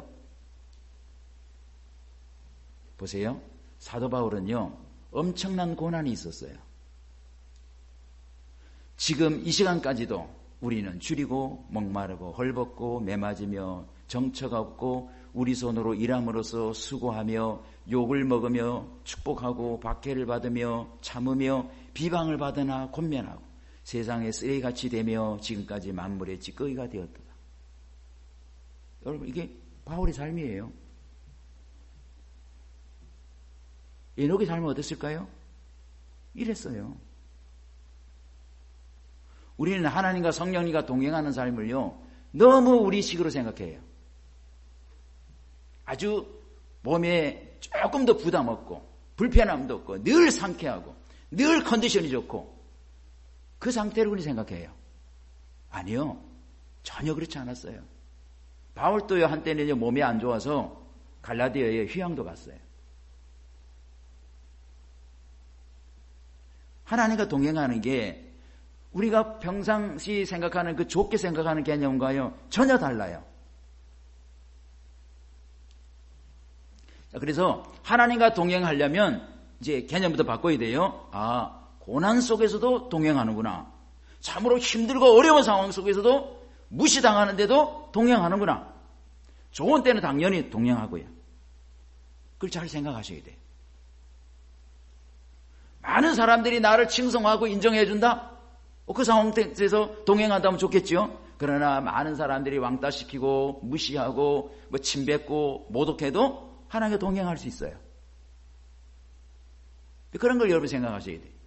보세요. 사도 바울은요, 엄청난 고난이 있었어요. 지금 이 시간까지도 우리는 줄이고 목마르고 헐벗고 매맞으며 정처가 없고 우리 손으로 일함으로써 수고하며 욕을 먹으며 축복하고 박해를 받으며 참으며 비방을 받으나 권면하고 세상에 쓰레기같이 되며 지금까지 만물의 찌꺼기가 되었다. 여러분, 이게 바울의 삶이에요. 에녹의 삶은 어땠을까요? 이랬어요. 우리는 하나님과 성령님과 동행하는 삶을요, 너무 우리식으로 생각해요. 아주 몸에 조금 더 부담 없고 불편함도 없고 늘 상쾌하고 늘 컨디션이 좋고 그 상태로 우리 생각해요. 아니요, 전혀 그렇지 않았어요. 바울도요, 한때는 몸이 안 좋아서 갈라디아에 휴양도 갔어요. 하나님과 동행하는 게 우리가 평상시 생각하는 그 좋게 생각하는 개념과요 전혀 달라요. 자, 그래서 하나님과 동행하려면 이제 개념부터 바꿔야 돼요. 아, 고난 속에서도 동행하는구나. 참으로 힘들고 어려운 상황 속에서도 무시당하는데도 동행하는구나. 좋은 때는 당연히 동행하고요. 그걸 잘 생각하셔야 돼요. 많은 사람들이 나를 칭송하고 인정해준다? 그 상황에서 동행한다면 좋겠죠. 그러나 많은 사람들이 왕따시키고 무시하고 뭐 침뱉고 모독해도 하나님과 동행할 수 있어요. 그런 걸 여러분 생각하셔야 돼요.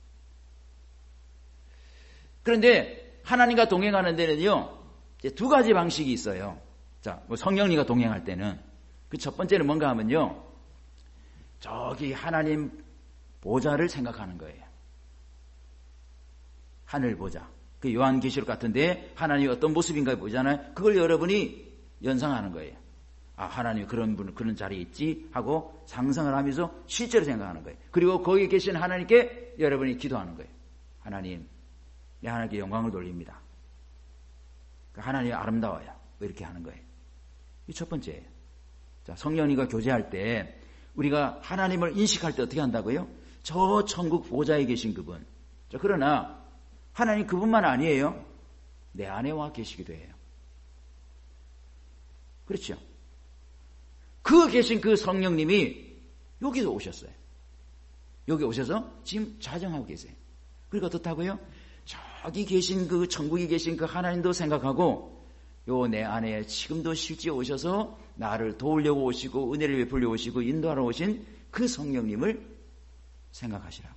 그런데 하나님과 동행하는 데는요, 이제 두 가지 방식이 있어요. 자, 뭐 성령님과 동행할 때는 그 첫 번째는 뭔가 하면요, 저기 하나님 보좌를 생각하는 거예요. 하늘 보좌. 그 요한계시록 같은데 하나님이 어떤 모습인가 보잖아요. 그걸 여러분이 연상하는 거예요. 아, 하나님이 그런 분, 그런 자리에 있지 하고 상상을 하면서 실제로 생각하는 거예요. 그리고 거기 계신 하나님께 여러분이 기도하는 거예요. 하나님, 내 하나님께 영광을 돌립니다. 하나님이 아름다워요. 이렇게 하는 거예요. 이 첫 번째예요. 자, 성령님과 교제할 때 우리가 하나님을 인식할 때 어떻게 한다고요? 저 천국 보좌에 계신 그분. 자, 그러나 하나님 그분만 아니에요. 내 안에 와 계시기도 해요. 그렇죠? 그 계신 그 성령님이 여기도 오셨어요. 여기 오셔서 지금 자정하고 계세요. 그리고 어떻다고요? 저기 계신 그 천국에 계신 그 하나님도 생각하고 요 내 안에 지금도 실제 오셔서 나를 도우려고 오시고 은혜를 베풀려 오시고 인도하러 오신 그 성령님을 생각하시라고요.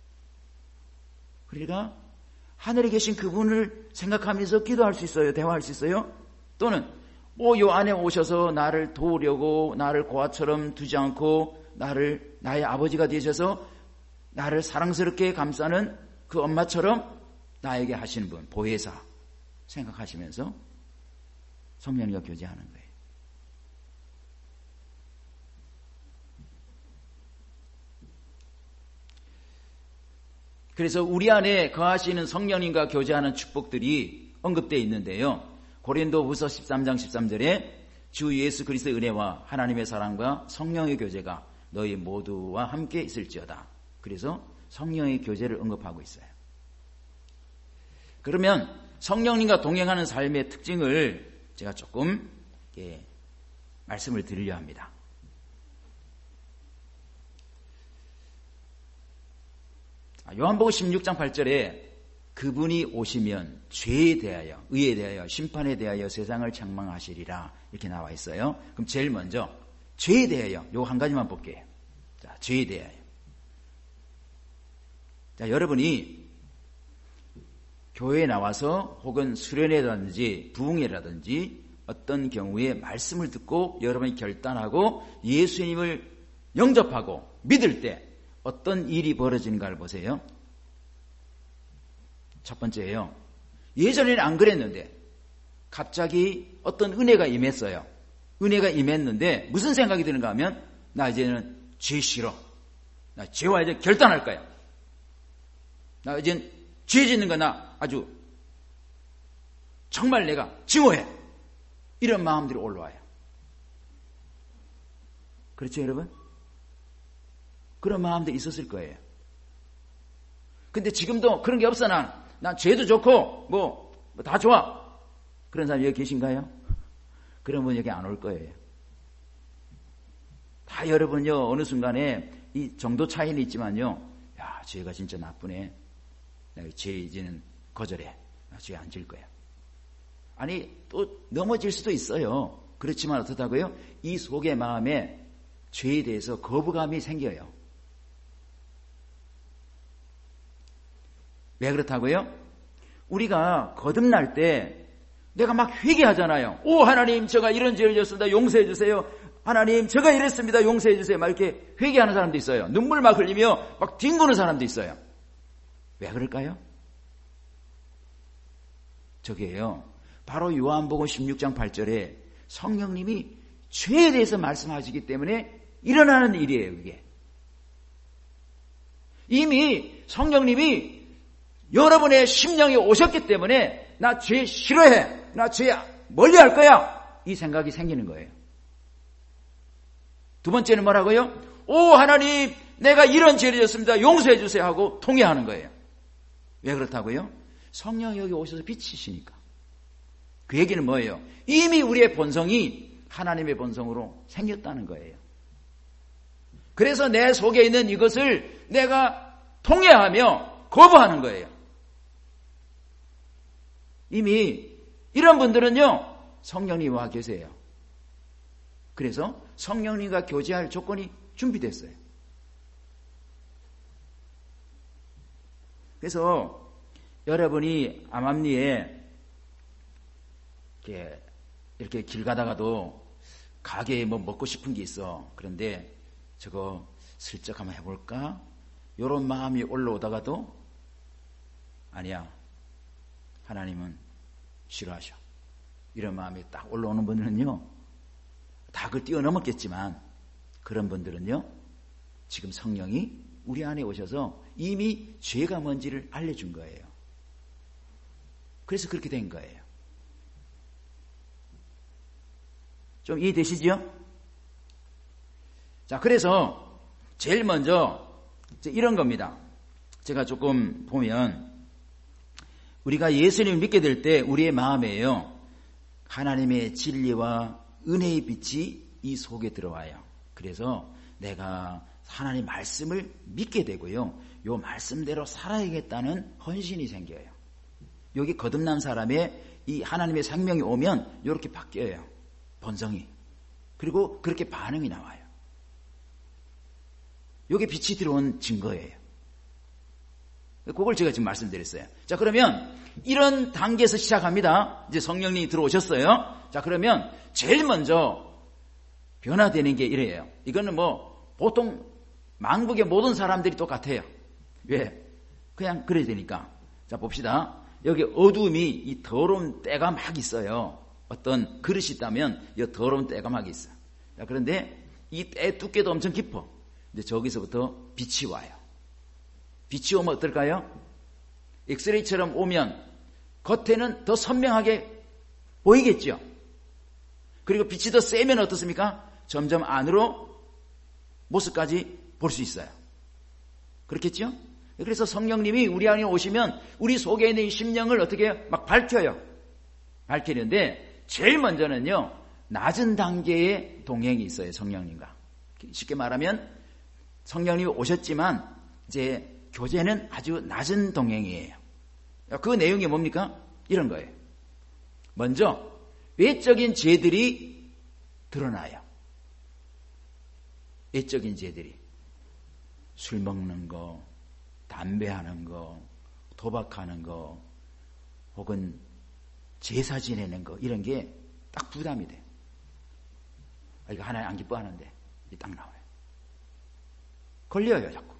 그러니까 하늘에 계신 그분을 생각하면서 기도할 수 있어요. 대화할 수 있어요. 또는 뭐 요 안에 오셔서 나를 도우려고 나를 고아처럼 두지 않고 나를 나의 아버지가 되셔서 나를 사랑스럽게 감싸는 그 엄마처럼 나에게 하시는 분, 보혜사 생각하시면서 성령님과 교제하는 거예요. 그래서 우리 안에 거하시는 성령님과 교제하는 축복들이 언급되어 있는데요. 고린도후서 십삼 장 십삼 절에 주 예수 그리스도의 은혜와 하나님의 사랑과 성령의 교제가 너희 모두와 함께 있을지어다. 그래서 성령의 교제를 언급하고 있어요. 그러면 성령님과 동행하는 삶의 특징을 제가 조금 예, 말씀을 드리려 합니다. 요한복음 십육 장 팔 절에 그분이 오시면 죄에 대하여, 의에 대하여, 심판에 대하여 세상을 책망하시리라 이렇게 나와 있어요. 그럼 제일 먼저 죄에 대하여 요 한 가지만 볼게요. 자, 죄에 대하여. 자, 여러분이 교회에 나와서 혹은 수련회라든지 부흥회라든지 어떤 경우에 말씀을 듣고 여러분이 결단하고 예수님을 영접하고 믿을 때 어떤 일이 벌어지는가를 보세요. 첫 번째예요. 예전에는 안 그랬는데 갑자기 어떤 은혜가 임했어요. 은혜가 임했는데 무슨 생각이 드는가 하면 나 이제는 죄 싫어. 나 죄와 이제 결단할 거야. 나 이제는 죄 짓는 거 나 아주 정말 내가 증오해. 이런 마음들이 올라와요. 그렇죠, 여러분? 그런 마음들이 있었을 거예요. 근데 지금도 그런 게 없어, 난. 난 죄도 좋고, 뭐, 뭐 다 좋아. 그런 사람 여기 계신가요? 그런 분 여기 안 올 거예요. 다 여러분요, 어느 순간에 이 정도 차이는 있지만요, 야, 죄가 진짜 나쁘네. 내가 죄 이제는 거절해. 나 죄 안 질 거야. 아니, 또 넘어질 수도 있어요. 그렇지만 어떻다고요? 이 속의 마음에 죄에 대해서 거부감이 생겨요. 왜 그렇다고요? 우리가 거듭날 때 내가 막 회개하잖아요. 오, 하나님, 제가 이런 죄를 졌습니다. 용서해 주세요. 하나님, 제가 이랬습니다. 용서해 주세요. 막 이렇게 회개하는 사람도 있어요. 눈물 막 흘리며 막 뒹구는 사람도 있어요. 왜 그럴까요? 저게요, 바로 요한복음 십육 장 팔 절에 성령님이 죄에 대해서 말씀하시기 때문에 일어나는 일이에요, 그게. 이미 성령님이 여러분의 심령에 오셨기 때문에 나 죄 싫어해. 나 죄 멀리 할 거야. 이 생각이 생기는 거예요. 두 번째는 뭐라고요? 오, 하나님, 내가 이런 죄를 졌습니다. 용서해 주세요 하고 통회하는 거예요. 왜 그렇다고요? 성령이 여기 오셔서 비치시니까. 그 얘기는 뭐예요? 이미 우리의 본성이 하나님의 본성으로 생겼다는 거예요. 그래서 내 속에 있는 이것을 내가 통회하며 거부하는 거예요. 이미 이런 분들은요, 성령님이 와 계세요. 그래서 성령님과 교제할 조건이 준비됐어요. 그래서 여러분이 암암리에 이렇게, 이렇게 길 가다가도 가게에 뭐 먹고 싶은 게 있어. 그런데 저거 슬쩍 한번 해볼까? 이런 마음이 올라오다가도 아니야. 하나님은 싫어하셔. 이런 마음이 딱 올라오는 분들은요, 다 그걸 뛰어넘었겠지만 그런 분들은요, 지금 성령이 우리 안에 오셔서 이미 죄가 뭔지를 알려준 거예요. 그래서 그렇게 된 거예요. 좀 이해되시죠? 자, 그래서 제일 먼저 이런 겁니다. 제가 조금 보면 우리가 예수님을 믿게 될 때 우리의 마음에요, 하나님의 진리와 은혜의 빛이 이 속에 들어와요. 그래서 내가 하나님 말씀을 믿게 되고요, 요 말씀대로 살아야겠다는 헌신이 생겨요. 여기 거듭난 사람의 이 하나님의 생명이 오면 이렇게 바뀌어요. 본성이. 그리고 그렇게 반응이 나와요. 이게 빛이 들어온 증거예요. 그걸 제가 지금 말씀드렸어요. 자, 그러면 이런 단계에서 시작합니다. 이제 성령님이 들어오셨어요. 자, 그러면 제일 먼저 변화되는 게 이래요. 이거는 뭐 보통 만국의 모든 사람들이 똑같아요. 왜? 그냥 그래야 되니까. 자, 봅시다. 여기 어둠이 이 더러운 때가 막 있어요. 어떤 그릇이 있다면 이 더러운 때가 막 있어요. 자, 그런데 이 때 두께도 엄청 깊어. 이제 저기서부터 빛이 와요. 빛이 오면 어떨까요? 엑스레이처럼 오면 겉에는 더 선명하게 보이겠죠. 그리고 빛이 더 세면 어떻습니까? 점점 안으로 모습까지 볼 수 있어요. 그렇겠죠? 그래서 성령님이 우리 안에 오시면 우리 속에 있는 심령을 어떻게 해요? 막 밝혀요. 밝히는데 제일 먼저는요, 낮은 단계의 동행이 있어요. 성령님과. 쉽게 말하면 성령님이 오셨지만 이제 교제는 아주 낮은 동행이에요. 그 내용이 뭡니까? 이런 거예요. 먼저 외적인 죄들이 드러나요. 외적인 죄들이. 술 먹는 거, 담배 하는 거, 도박하는 거, 혹은 제사 지내는 거, 이런 게 딱 부담이 돼요. 아, 이거 하나님 안 기뻐하는데, 이게 딱 나와요. 걸려요, 자꾸.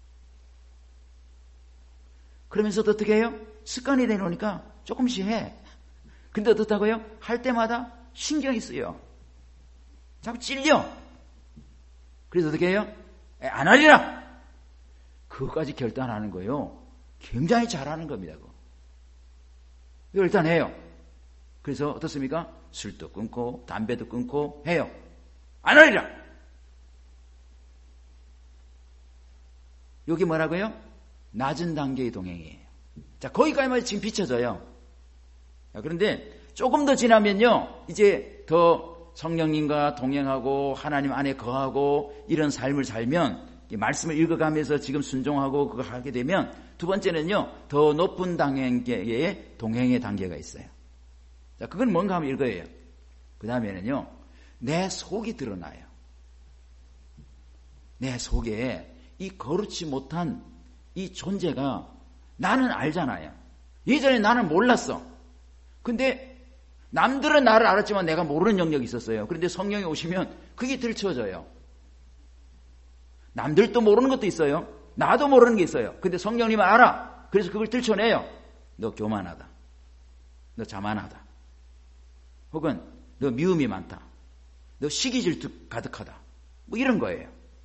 그러면서도 어떻게 해요? 습관이 되놓으니까 조금씩 해. 근데 어떻다고요? 할 때마다 신경이 쓰여. 자꾸 찔려. 그래서 어떻게 해요? 안 하리라! 그것까지 결단하는 거예요. 굉장히 잘하는 겁니다. 그거. 이걸 일단 해요. 그래서 어떻습니까? 술도 끊고 담배도 끊고 해요. 안 하리라! 여기 뭐라고요? 낮은 단계의 동행이에요. 자, 거기까지만 지금 비춰져요. 자, 그런데 조금 더 지나면요, 이제 더 성령님과 동행하고 하나님 안에 거하고 이런 삶을 살면, 이 말씀을 읽어가면서 지금 순종하고 그거 하게 되면, 두 번째는요, 더 높은 단계의 동행의 단계가 있어요. 자, 그건 뭔가 하면 이거예요. 그 다음에는요, 내 속이 드러나요. 내 속에 이 거룩지 못한 이 존재가 나는 알잖아요. 예전에 나는 몰랐어. 근데 남들은 나를 알았지만 내가 모르는 영역이 있었어요. 그런데 성령이 오시면 그게 들춰져요. 남들도 모르는 것도 있어요. 나도 모르는 게 있어요. 근데 성령님은 알아. 그래서 그걸 들춰내요. 너 교만하다. 너 자만하다. 혹은 너 미움이 많다. 너 시기 질투 가득하다. 뭐 이런 거예요.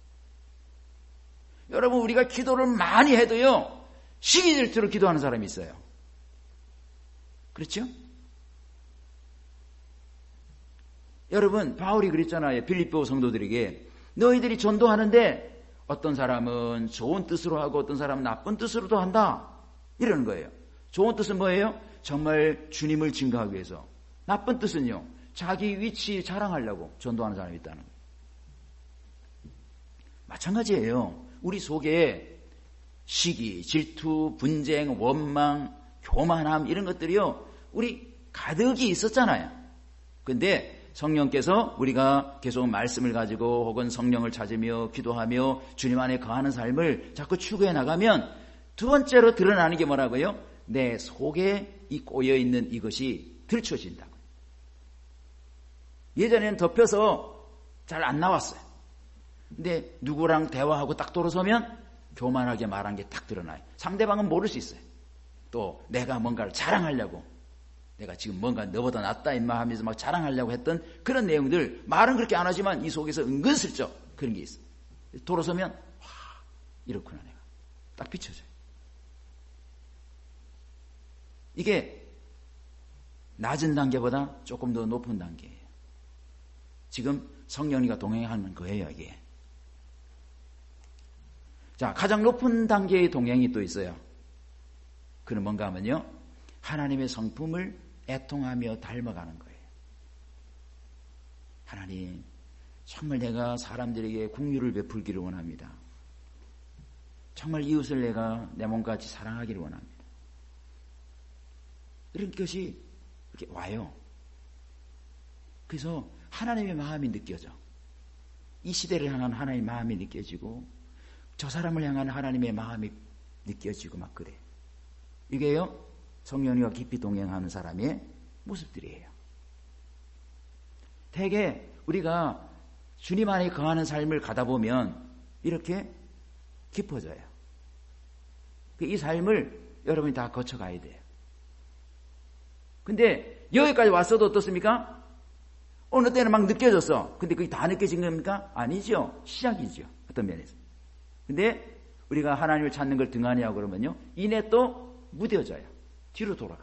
여러분, 우리가 기도를 많이 해도요, 시기 질투로 기도하는 사람이 있어요. 그렇죠? 여러분, 바울이 그랬잖아요. 빌립보 성도들에게. 너희들이 전도하는데 어떤 사람은 좋은 뜻으로 하고 어떤 사람은 나쁜 뜻으로도 한다. 이러는 거예요. 좋은 뜻은 뭐예요? 정말 주님을 증거하기 위해서. 나쁜 뜻은요, 자기 위치 자랑하려고 전도하는 사람이 있다는 거예요. 마찬가지예요. 우리 속에 시기, 질투, 분쟁, 원망, 교만함 이런 것들이요, 우리 가득이 있었잖아요. 근데 성령께서 우리가 계속 말씀을 가지고 혹은 성령을 찾으며 기도하며 주님 안에 거하는 삶을 자꾸 추구해 나가면 두 번째로 드러나는 게 뭐라고요? 내 속에 이 꼬여있는 이것이 들춰진다고. 예전에는 덮여서 잘 안 나왔어요. 근데 누구랑 대화하고 딱 돌아서면 교만하게 말한 게 딱 드러나요. 상대방은 모를 수 있어요. 또 내가 뭔가를 자랑하려고, 내가 지금 뭔가 너보다 낫다 임마 하면서 막 자랑하려고 했던 그런 내용들, 말은 그렇게 안 하지만 이 속에서 은근슬쩍 그런 게 있어요. 돌아서면 와, 이렇구나 내가. 딱 비춰져요. 이게 낮은 단계보다 조금 더 높은 단계예요. 지금 성령님과 동행하는 거예요, 이게. 자, 가장 높은 단계의 동행이 또 있어요. 그는 뭔가 하면요, 하나님의 성품을 애통하며 닮아가는 거예요. 하나님, 정말 내가 사람들에게 긍휼을 베풀기를 원합니다. 정말 이웃을 내가 내 몸같이 사랑하기를 원합니다. 이런 것이 이렇게 와요. 그래서 하나님의 마음이 느껴져. 이 시대를 향한 하나님의 마음이 느껴지고 저 사람을 향한 하나님의 마음이 느껴지고 막 그래. 이게요 성령님과 깊이 동행하는 사람의 모습들이에요. 대개 우리가 주님 안에 거하는 삶을 가다 보면 이렇게 깊어져요. 이 삶을 여러분이 다 거쳐가야 돼요. 근데 여기까지 왔어도 어떻습니까? 어느 때는 막 느껴졌어. 근데 그게 다 느껴진 겁니까? 아니죠. 시작이죠. 어떤 면에서. 근데 우리가 하나님을 찾는 걸 등한히 하고 그러면요 이내 또 무뎌져요. 뒤로 돌아가.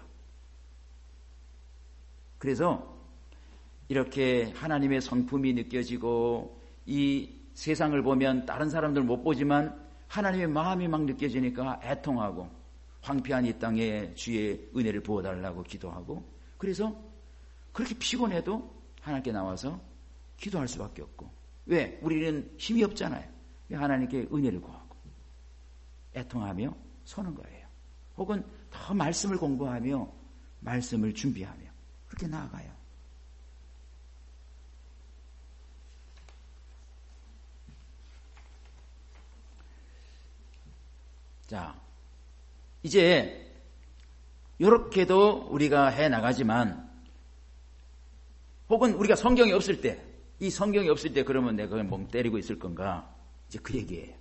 그래서 이렇게 하나님의 성품이 느껴지고 이 세상을 보면 다른 사람들 못 보지만 하나님의 마음이 막 느껴지니까 애통하고 황폐한 이 땅에 주의 은혜를 부어달라고 기도하고 그래서 그렇게 피곤해도 하나님께 나와서 기도할 수밖에 없고 왜? 우리는 힘이 없잖아요. 하나님께 은혜를 구하고 애통하며 서는 거예요. 혹은 더 말씀을 공부하며 말씀을 준비하며 그렇게 나아가요. 자, 이제 이렇게도 우리가 해 나가지만 혹은 우리가 성경이 없을 때, 이 성경이 없을 때 그러면 내가 그냥 멍 때리고 있을 건가? 이제 그 얘기예요.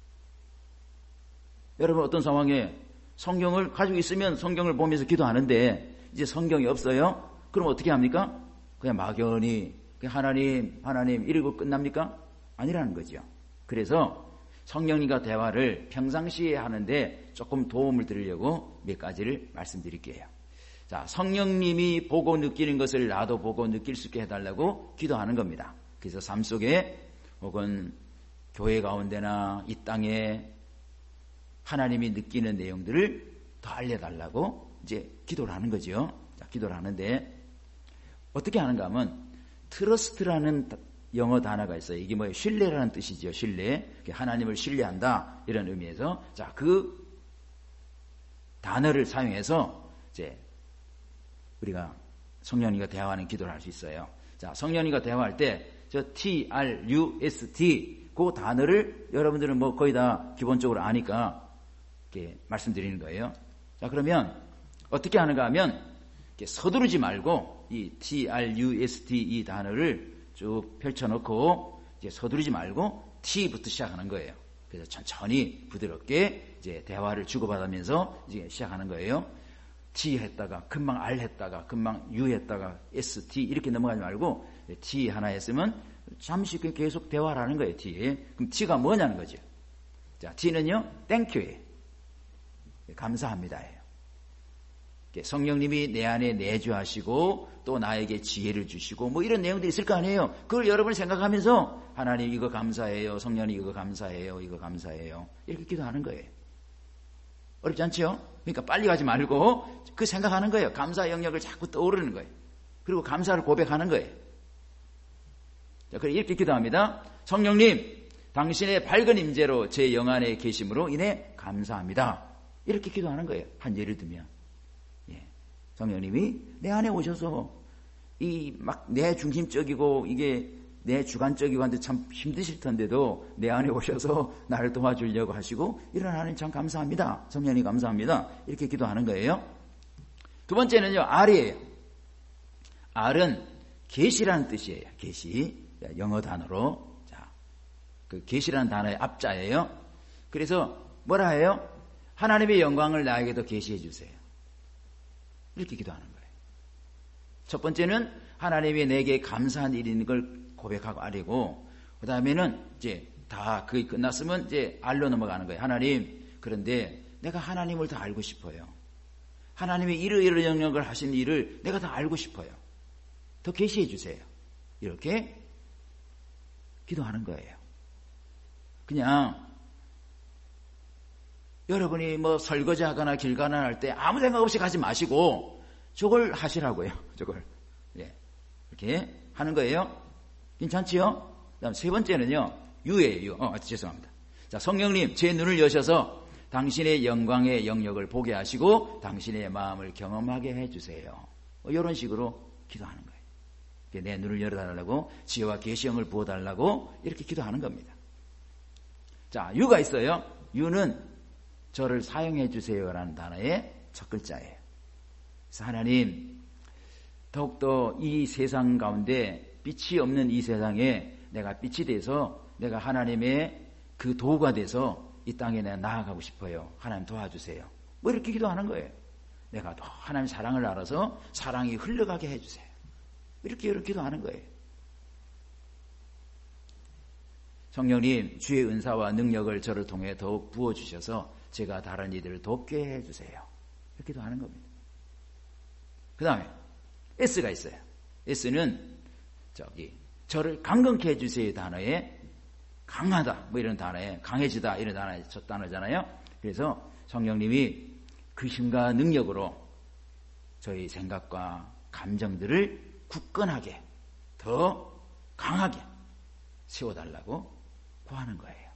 여러분 어떤 상황에 성경을 가지고 있으면 성경을 보면서 기도하는데 이제 성경이 없어요? 그럼 어떻게 합니까? 그냥 막연히 그냥 하나님, 하나님 이러고 끝납니까? 아니라는 거죠. 그래서 성령님과 대화를 평상시에 하는데 조금 도움을 드리려고 몇 가지를 말씀드릴게요. 자, 성령님이 보고 느끼는 것을 나도 보고 느낄 수 있게 해달라고 기도하는 겁니다. 그래서 삶 속에 혹은 교회 가운데나 이 땅에 하나님이 느끼는 내용들을 더 알려달라고 이제 기도를 하는 거죠. 자, 기도를 하는데 어떻게 하는가 하면 트러스트라는 영어 단어가 있어요. 이게 뭐예요? 신뢰라는 뜻이죠. 신뢰. 하나님을 신뢰한다. 이런 의미에서. 자, 그 단어를 사용해서 이제 우리가 성령님과 대화하는 기도를 할 수 있어요. 자, 성령님과 대화할 때 저 T R U S T 그 단어를 여러분들은 뭐 거의 다 기본적으로 아니까 이렇게 말씀드리는 거예요. 자, 그러면 어떻게 하는가 하면 이렇게 서두르지 말고 이 T R U S T 이 단어를 쭉 펼쳐놓고 이제 서두르지 말고 T부터 시작하는 거예요. 그래서 천천히 부드럽게 이제 대화를 주고받으면서 이제 시작하는 거예요. T 했다가 금방 R 했다가 금방 U 했다가 S, T 이렇게 넘어가지 말고 T 하나 했으면 잠시 계속 대화를 하는 거예요. T. 그럼 T가 뭐냐는 거죠. 자, T는요, 땡큐예요. 감사합니다예요. 성령님이 내 안에 내주하시고 또 나에게 지혜를 주시고 뭐 이런 내용들이 있을 거 아니에요. 그걸 여러분이 생각하면서 하나님 이거 감사해요. 성령님 이거 감사해요. 이거 감사해요. 이렇게 기도하는 거예요. 어렵지 않죠? 그러니까 빨리 가지 말고 그 생각하는 거예요. 감사 영역을 자꾸 떠오르는 거예요. 그리고 감사를 고백하는 거예요. 자, 그래 이렇게 기도합니다. 성령님, 당신의 밝은 임재로 제 영 안에 계심으로 인해 감사합니다. 이렇게 기도하는 거예요. 한 예를 들면 예. 성령님이 내 안에 오셔서 이 막 내 중심적이고 이게 내 주관적이고 한데 참 힘드실 텐데도 내 안에 오셔서 나를 도와주려고 하시고 이런 하나님 참 감사합니다. 성령님 감사합니다. 이렇게 기도하는 거예요. 두 번째는요, R이에요. R은 계시라는 뜻이에요. 계시. 영어 단어로. 자, 그 계시라는 단어의 앞자예요. 그래서 뭐라 해요? 하나님의 영광을 나에게도 계시해 주세요. 이렇게 기도하는 거예요. 첫 번째는 하나님이 내게 감사한 일인 걸 고백하고 아뢰고, 그 다음에는 이제 다 그게 끝났으면 이제 알로 넘어가는 거예요. 하나님, 그런데 내가 하나님을 더 알고 싶어요. 하나님이 이러이러 영역을 하신 일을 내가 더 알고 싶어요. 더 계시해 주세요. 이렇게 기도하는 거예요. 그냥 여러분이 뭐 설거지 하거나 길 가나 할 때 아무 생각 없이 가지 마시고 저걸 하시라고요. 저걸. 예. 이렇게 하는 거예요. 괜찮지요? 그다음 세 번째는요. 유예요. 유. 어, 죄송합니다. 자, 성령님, 제 눈을 여셔서 당신의 영광의 영역을 보게 하시고 당신의 마음을 경험하게 해 주세요. 뭐 이런 식으로 기도하는 거예요. 내 눈을 열어달라고, 지혜와 계시형을 부어달라고 이렇게 기도하는 겁니다. 자, 유가 있어요. 유는 저를 사용해 주세요라는 단어의 첫 글자예요. 그래서 하나님, 더욱더 이 세상 가운데 빛이 없는 이 세상에 내가 빛이 돼서 내가 하나님의 그 도구가 돼서 이 땅에 내가 나아가고 싶어요. 하나님 도와주세요. 뭐 이렇게 기도하는 거예요. 내가 하나님 사랑을 알아서 사랑이 흘러가게 해주세요. 이렇게 이렇게 기도하는 거예요. 성령님, 주의 은사와 능력을 저를 통해 더욱 부어주셔서 제가 다른 이들을 돕게 해주세요. 이렇게 기도하는 겁니다. 그 다음에 S가 있어요. S는 저기 저를 강건케 해주세요 단어에 강하다 뭐 이런 단어에 강해지다 이런 단어에 첫 단어잖아요. 그래서 성령님이 그 힘과 능력으로 저희 생각과 감정들을 굳건하게 더 강하게 세워달라고 구하는 거예요.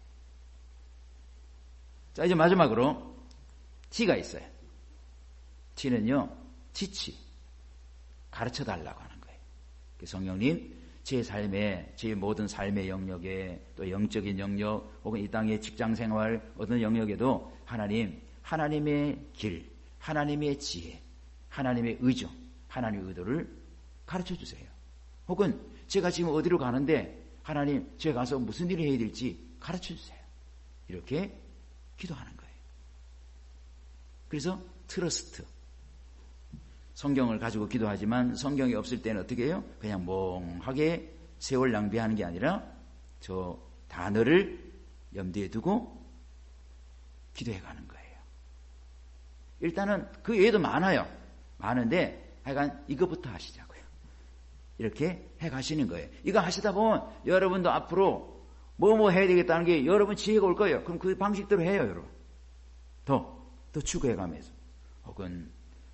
자, 이제 마지막으로 T가 있어요. T는요, 지치, 가르쳐달라고 하는 거예요. 성령님, 제 삶에, 제 모든 삶의 영역에, 또 영적인 영역, 혹은 이 땅의 직장생활, 어떤 영역에도 하나님, 하나님의 길, 하나님의 지혜, 하나님의 의정, 하나님의 의도를 가르쳐주세요. 혹은 제가 지금 어디로 가는데 하나님, 제가 가서 무슨 일을 해야 될지 가르쳐주세요. 이렇게 기도하는 거예요. 그래서 트러스트, 성경을 가지고 기도하지만 성경이 없을 때는 어떻게 해요? 그냥 멍하게 세월 낭비하는 게 아니라 저 단어를 염두에 두고 기도해 가는 거예요. 일단은 그 외에도 많아요. 많은데 하여간 이것부터 하시자고요. 이렇게 해 가시는 거예요. 이거 하시다 보면 여러분도 앞으로 뭐 뭐 해야 되겠다는 게 여러분 지혜가 올 거예요. 그럼 그 방식대로 해요, 여러분. 더, 더 추구해 가면서. 혹은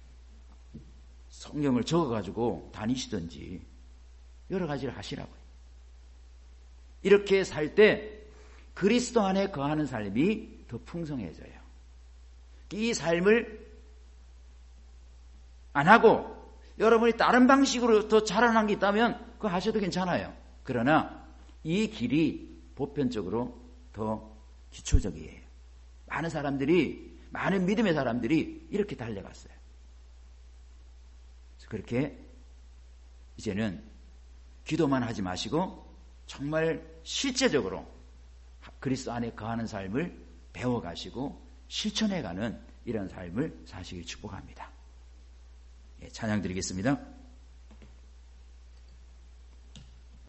성경을 적어가지고 다니시든지 여러 가지를 하시라고요. 이렇게 살 때 그리스도 안에 거하는 삶이 더 풍성해져요. 이 삶을 안 하고 여러분이 다른 방식으로 더 자라난 게 있다면 그거 하셔도 괜찮아요. 그러나 이 길이 보편적으로 더 기초적이에요. 많은 사람들이, 많은 믿음의 사람들이 이렇게 달려갔어요. 그렇게 이제는 기도만 하지 마시고 정말 실제적으로 그리스도 안에 거하는 삶을 배워가시고 실천해가는 이런 삶을 사시길 축복합니다. 예, 찬양 드리겠습니다.